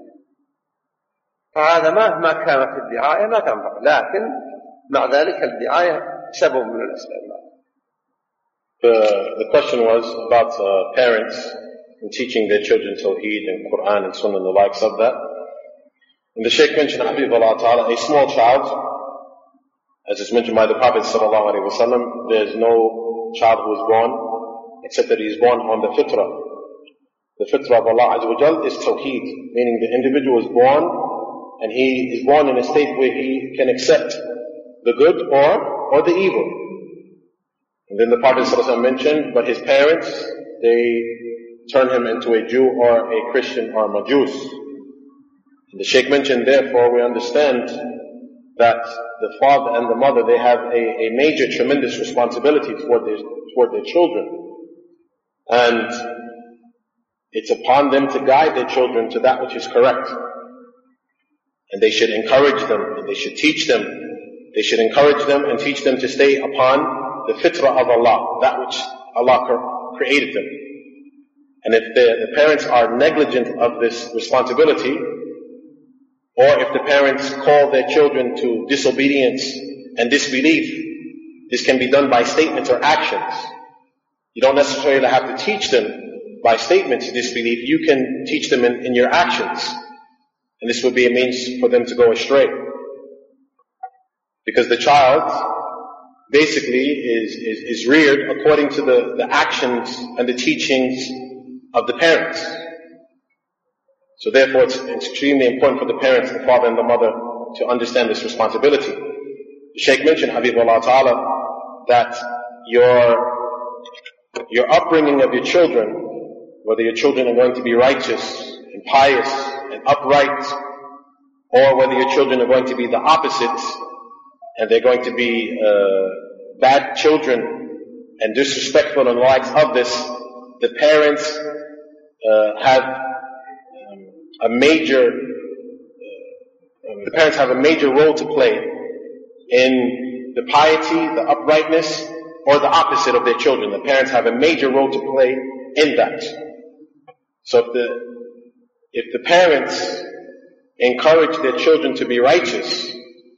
فهذا مهما كانت الدعاية لا تنفع، لكن مع ذلك الدعاية سبب من الأسباب. The, the question was about uh, parents and teaching their children Tawheed and Quran and Sunnah and the likes of that. And the Shaykh mentioned, Habibullah Ta'ala, a small child, as is mentioned by the Prophet Sallallahu Alaihi Wasallam, there is no child who is born except that he is born on the fitrah. The fitrah of Allah Azza wa Jal is Tawheed, meaning the individual is born and he is born in a state where he can accept the good or, or the evil. And then the Prophet ﷺ mentioned, but his parents, they turn him into a Jew or a Christian or a Majus. And the Shaykh mentioned, therefore, we understand that the father and the mother, they have a, a major, tremendous responsibility toward their, toward their children. And it's upon them to guide their children to that which is correct. And they should encourage them, and they should teach them. They should encourage them and teach them to stay upon the fitrah of Allah, that which Allah created them. And if the, the parents are negligent of this responsibility, or if the parents call their children to disobedience and disbelief, this can be done by statements or actions. You don't necessarily have to teach them by statements disbelief. You can teach them in, in your actions. And this would be a means for them to go astray. Because the child basically is, is, is reared according to the, the actions and the teachings of the parents. So therefore it's extremely important for the parents, the father and the mother, to understand this responsibility. The Shaykh mentioned, Habibullah Ta'ala, that your, your upbringing of your children, whether your children are going to be righteous and pious and upright, or whether your children are going to be the opposites, and they're going to be uh, bad children and disrespectful and the likes of this, the parents uh, have um, a major, uh, the parents have a major role to play in the piety, the uprightness, or the opposite of their children. The parents have a major role to play in that. So if the, if the parents encourage their children to be righteous,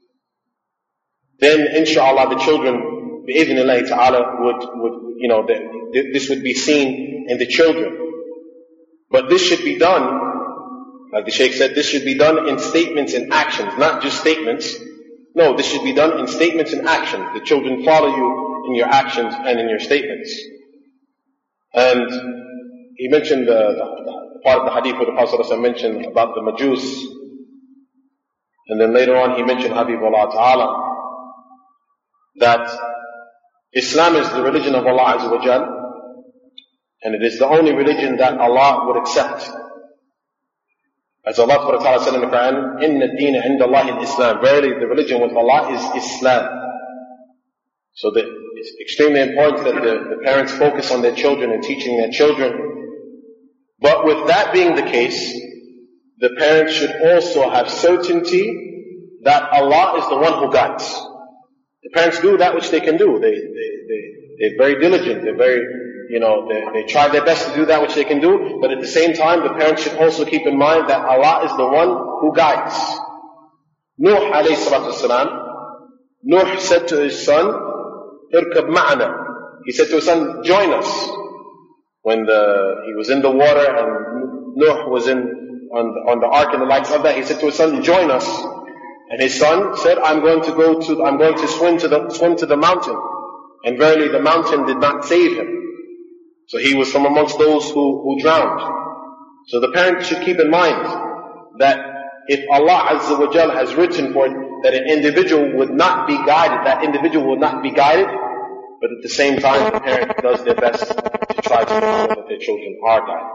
then inshallah the children, bi'idhnillahi ta'ala, would, would, you know, the, this would be seen in the children. But this should be done, like the Shaykh said, this should be done in statements and actions, not just statements. No, this should be done in statements and actions. The children follow you in your actions and in your statements. And he mentioned the, the, the part of the hadith where the Prophet mentioned about the Majus. And then later on he mentioned, Habibullah Ta'ala, that Islam is the religion of Allah Azza wa Jal, and it is the only religion that Allah would accept. As Allah Subhanahu wa Ta'ala said in the Quran, إِنَّ الدِّينَ عِنْدَ اللَّهِ الْإِسْلَامِ. Verily, the religion with Allah is Islam. So that it's extremely important that the, the parents focus on their children and teaching their children. But with that being the case, the parents should also have certainty that Allah is the one who guides. The parents do that which they can do. They, they, they, they're very diligent. They're very, you know, they, they try their best to do that which they can do. But at the same time, the parents should also keep in mind that Allah is the one who guides. Nuh alayhi salatu wasalam, Nuh said to his son, Irkab ma'ana. He said to his son, join us. When the, he was in the water and Nuh was in, on the, on the ark and the likes of that, he said to his son, join us. And his son said, I'm going to go to, I'm going to swim to the, swim to the mountain. And verily the mountain did not save him. So he was from amongst those who, who drowned. So the parents should keep in mind that if Allah Azza wa Jal has written for it that an individual would not be guided, that individual will not be guided, but at the same time the parent does their best to try to ensure that their children are guided.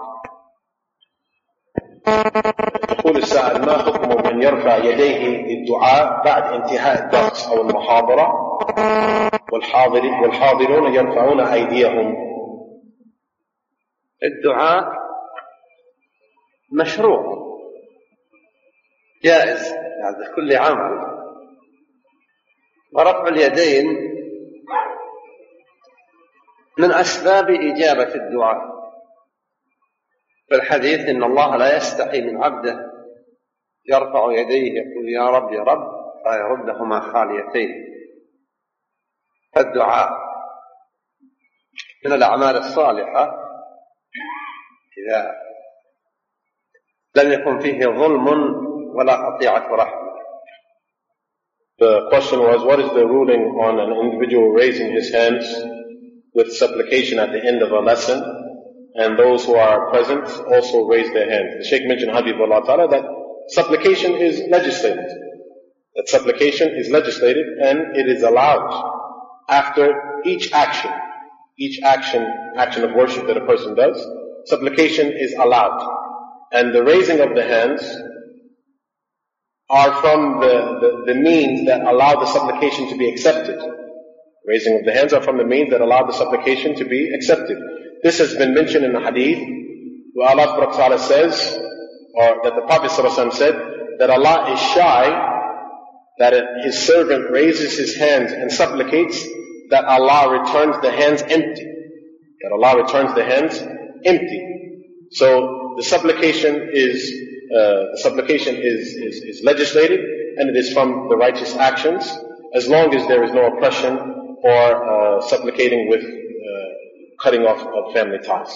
يقول السائل ما حكم من يرفع يديه للدعاء بعد انتهاء الدرس أو المحاضرة والحاضرون يرفعون أيديهم. الدعاء مشروع جائز هذا كل عمل، ورفع اليدين من أسباب إجابة الدعاء. في الحديث إن الله لا يستحي من عبده يرفع يديه يقول يا رب يا رب فيردهما خاليتين. فالدعاء من الأعمال الصالحة إذا لم يكن فيه ظلم ولا قطيعة رحمة. The question was, what is the ruling on an individual raising his hands with supplication at the end of a lesson, and those who are present also raise their hands? The Shaykh mentioned, Habibullah Ta'ala, that supplication is legislated. That supplication is legislated and it is allowed after each action. Each action, action of worship that a person does, supplication is allowed. And the raising of the hands are from the, the, the means that allow the supplication to be accepted. Raising of the hands are from the means that allow the supplication to be accepted. This has been mentioned in the hadith where Allah subhanahu wa ta'ala says, or that the Prophet ﷺ said, that Allah is shy that his servant raises his hands and supplicates that Allah returns the hands empty. That Allah returns the hands empty. So the supplication is uh, the supplication is, is is legislated, and it is from the righteous actions, as long as there is no oppression or uh, supplicating with uh, cutting off of family ties.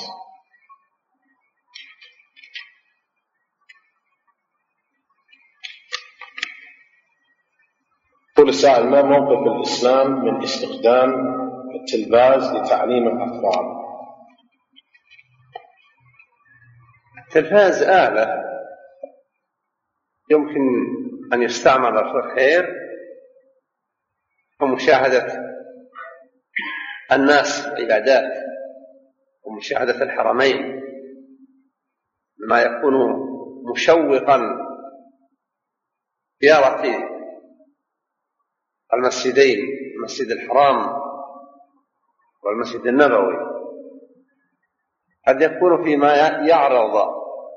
يقول السائل ما موقف الإسلام من استخدام التلفاز لتعليم الأطفال؟ التلفاز آلة يمكن أن يستعمل في الخير ومشاهدة الناس العبادات ومشاهدة الحرمين ما يكون مشوقا زيارة المسجدين المسجد الحرام والمسجد النبوي قد يكون فيما يعرض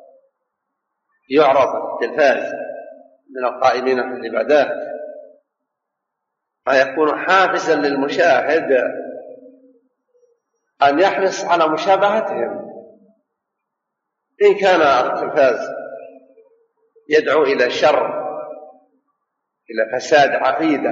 يعرض التلفاز من القائمين في العبادات ما يكون حافزا للمشاهد أن يحرص على مشابهتهم، إن كان التلفاز يدعو إلى شر، إلى فساد عقيدة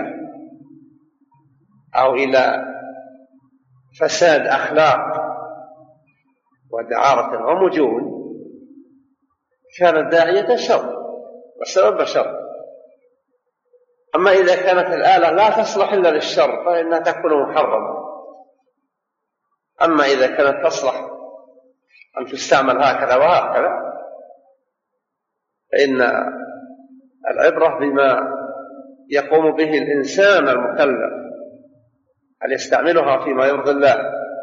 أو إلى فساد أخلاق ودعارة ومجون، كان الداعية شر والسبب شر. أما إذا كانت الآلة لا تصلح إلا للشر فإنها تكون محرمة. أما إذا كانت تصلح أن تستعمل هكذا وهكذا فإن العبرة بما يقوم به الإنسان المكلف، هل يستعملها فيما يرضي الله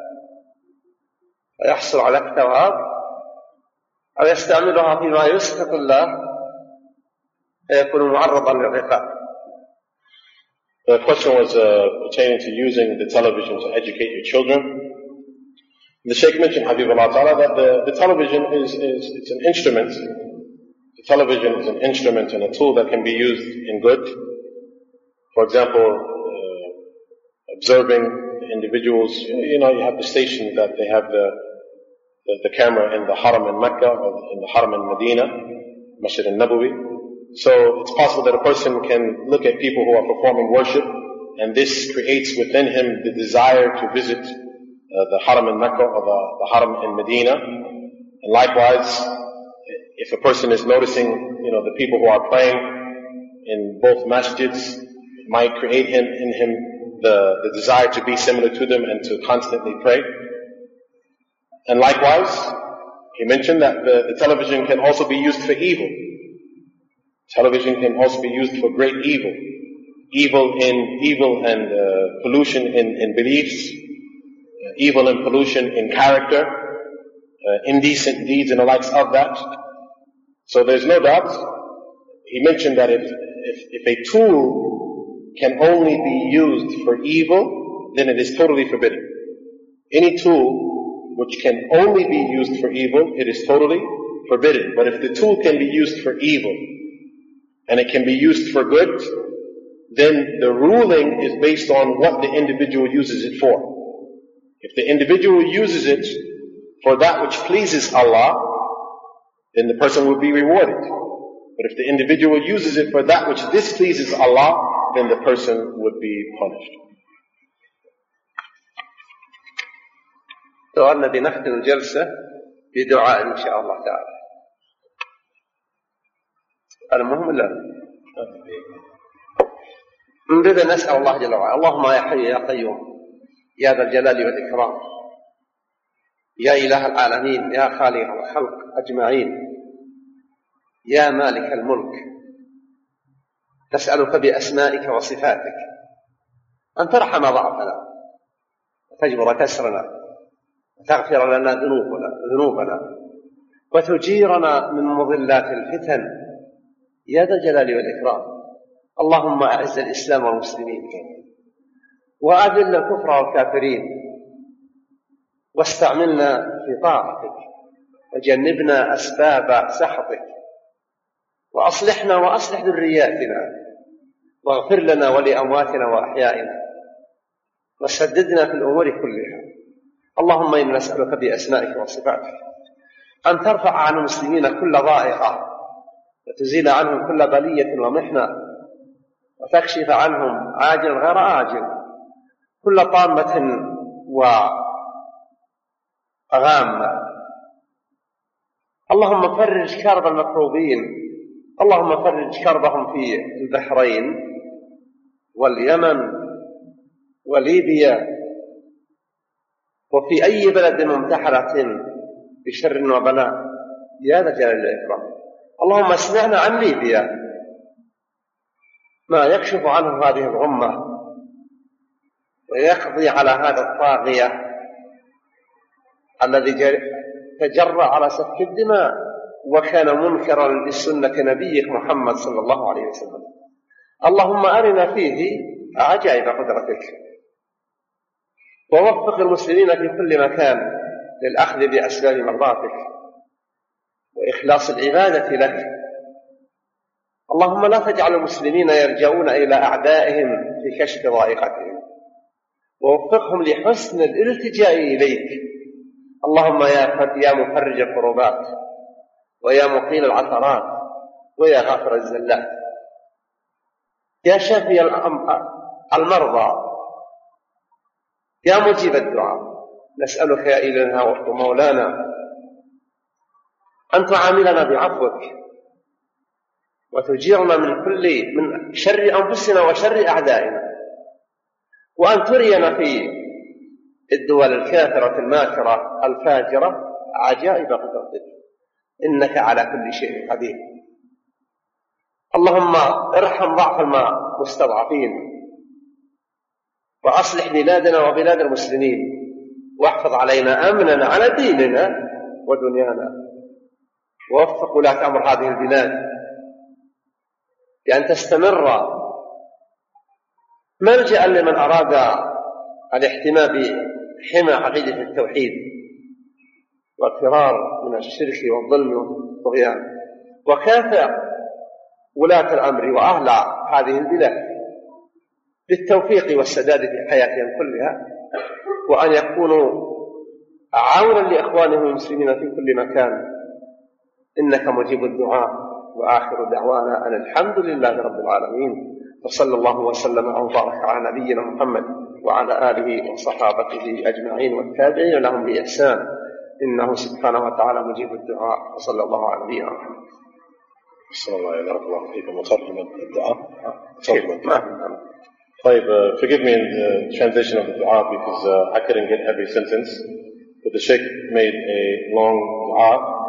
ويحصل على الثواب أو يستعملها فيما يسخط الله فيكون معرضا للعقاب. The question was uh, pertaining to using the television to educate your children. The Sheikh mentioned, Habibullah Ta'ala, that the, the television is, is it's an instrument. The television is an instrument and a tool that can be used in good. For example, uh, observing the individuals. You know, you have the station that they have the, the, the camera in the Haram in Mecca or in the Haram in Medina, Masjid al-Nabawi. So it's possible that a person can look at people who are performing worship, and this creates within him the desire to visit uh, the Haram in Mecca or the, the Haram in Medina. And likewise, if a person is noticing, you know, the people who are praying in both masjids, it might create him in him the, the desire to be similar to them and to constantly pray. And likewise, he mentioned that the, the television can also be used for evil. Television can also be used for great evil. Evil in evil and uh, pollution in, in beliefs, uh, evil and pollution in character, uh, indecent deeds and the likes of that. So there's no doubt. He mentioned that if, if, if a tool can only be used for evil, then it is totally forbidden. Any tool which can only be used for evil, it is totally forbidden. But if the tool can be used for evil, and it can be used for good, then the ruling is based on what the individual uses it for. If the individual uses it for that which pleases Allah, then the person will be rewarded. But if the individual uses it for that which displeases Allah, then the person would be punished. سؤالنا بنختم الجلسة بدعاء إن شاء الله تعالى. المهم لا نريد نسأل الله جل وعلا اللهم يا حي يا قيوم يا ذا الجلال والإكرام يا إله العالمين يا خالق الخلق أجمعين يا مالك الملك نسألك بأسمائك وصفاتك أن ترحم ضعفنا وتجبر كسرنا وتغفر لنا ذنوبنا, ذنوبنا وتجيرنا من مضلات الفتن يا ذا الجلال والإكرام. اللهم أعز الإسلام والمسلمين وأذل الكفر والكافرين واستعملنا في طاعتك وجنبنا أسباب سخطك وأصلحنا وأصلح ذرياتنا واغفر لنا ولأمواتنا وأحيائنا وسددنا في الأمور كلها. اللهم إنا نسألك بأسمائك وصفاتك أن ترفع عن المسلمين كل ضائقة وتزيل عنهم كل بلية ومحنة وتكشف عنهم عاجل غير آجل كل طامة وغامة. اللهم فرج كرب المكروبين. اللهم فرج كربهم في البحرين واليمن وليبيا وفي أي بلد ممتحنة بشر وبلاء يا ذا الجلال والإكرام. اللهم اسمعنا عن ليبيا ما يكشف عنه هذه الغمة ويقضي على هذا الطاغية الذي تجرأ على سفك الدماء وكان منكرا لسنة نبيك محمد صلى الله عليه وسلم. اللهم أرنا فيه عجائب قدرتك، ووفق المسلمين في كل مكان للأخذ بأسباب مرضاتك وإخلاص العبادة لك. اللهم لا تجعل المسلمين يرجعون إلى أعدائهم في كشف ضائقتهم، ووفقهم لحسن الالتجاء إليك. اللهم يا مفرج الكروبات ويا مقيل العثرات ويا غافر الزلات، يا شافي المرضى، يا مجيب الدعاء، نسألك يا إلهنا ومولانا أن تعاملنا بعفوك وتجيرنا من كل من شر أنفسنا وشر أعدائنا، وأن ترينا في الدول الكافرة الماكرة الفاجرة عجائب قدرتك، إنك على كل شيء قدير. اللهم ارحم ضعف المستضعفين، وأصلح بلادنا وبلاد المسلمين، واحفظ علينا أمننا على ديننا ودنيانا، ووفق ولاة أمر هذه البلاد بأن تستمر ملجأ لمن أراد الاحتماء بحمى عقيدة التوحيد والفرار من الشرك والظلم والطغيان، وكافئ ولاة الأمر وأهل هذه البلاد بالتوفيق والسداد في حياتهم كلها، وأن يكونوا عونا لإخوانهم المسلمين في كل مكان، إنك مجيب الدعاء. وآخر دعوانا أن الحمد لله رب العالمين، وصلى الله وسلم وبارك على نبينا محمد وعلى آله وصحابته أجمعين والتابعين لهم بإحسان، إنه سبحانه وتعالى مجيب الدعاء. وصلى الله على نبينا محمد. صلى الله عليه وسلم. فيكم مترجم الدعاء. طيب, uh, forgive me in the translation of the dua because uh, I couldn't get every sentence, but the Sheikh made a long dua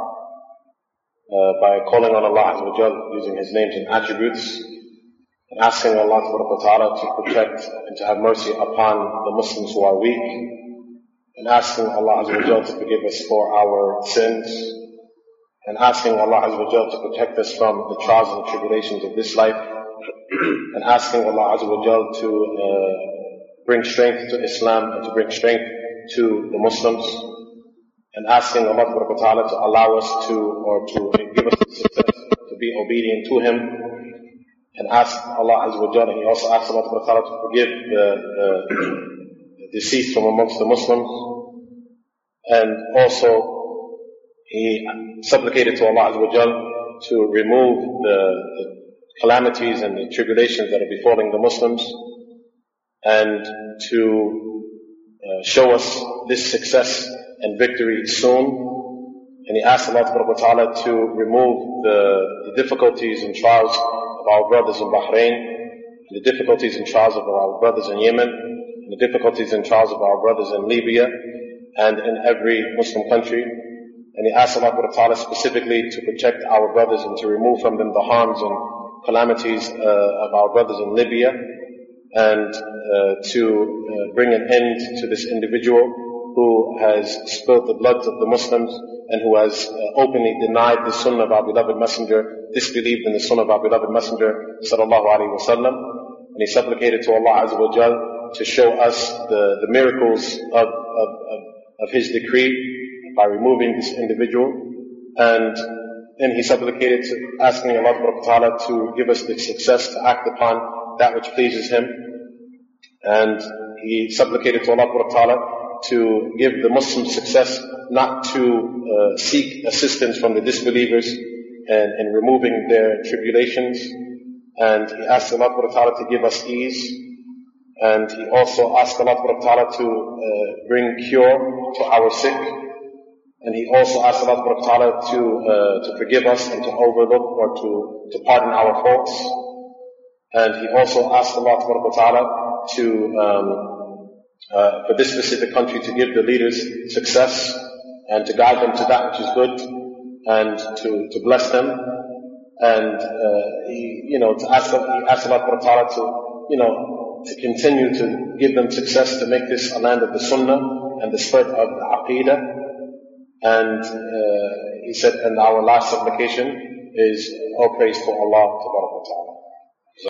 uh, by calling on Allah Azza wa Jal using His names and attributes, and asking Allah Ta'ala to protect and to have mercy upon the Muslims who are weak, and asking Allah Azza wa Jal to forgive us for our sins, and asking Allah Azza wa Jal to protect us from the trials and tribulations of this life, and asking Allah Azza wa Jal to uh, bring strength to Islam and to bring strength to the Muslims, and asking Allah Ta'ala to allow us to, or to give us the success to be obedient to Him, and ask Allah Azza wa Jal, and He also asks Allah Ta'ala to forgive the, the, the deceased from amongst the Muslims, and also he supplicated to Allah Azza wa Jal to remove the, the calamities and the tribulations that are befalling the Muslims, and to uh, show us this success and victory soon. And he asked Allah Ta'ala to remove the, the difficulties and trials of our brothers in Bahrain, the difficulties and trials of our brothers in Yemen, and the difficulties and trials of our brothers in Libya and in every Muslim country. And he asked Allah Ta'ala specifically to protect our brothers and to remove from them the harms and calamities uh, of our brothers in Libya, and uh, to uh, bring an end to this individual who has spilled the blood of the Muslims and who has uh, openly denied the sunnah of our beloved messenger, disbelieved in the sunnah of our beloved messenger sallallahu alaihi wasallam. And he supplicated to Allah Azza wa Jal to show us the, the miracles of, of, of, of his decree by removing this individual. And then he supplicated to, asking Allah Ta'ala to give us the success to act upon that which pleases Him. And he supplicated to Allah Ta'ala to give the Muslims success not to uh, seek assistance from the disbelievers and in removing their tribulations. And he asked Allah Ta'ala to give us ease. And he also asked Allah Ta'ala to uh, bring cure to our sick. And he also asked Allah Ta'ala to, uh, to forgive us and to overlook or to, to pardon our faults. And he also asked Allah Ta'ala to, um, uh, for this specific country to give the leaders success and to guide them to that which is good and to, to bless them. and uh, he, you know, to ask, he asked Allah Ta'ala to, you know, to continue to give them success to make this a land of the Sunnah and the spread of the Aqidah. And uh, he said, and our last supplication is all praise to Allah Ta'ala.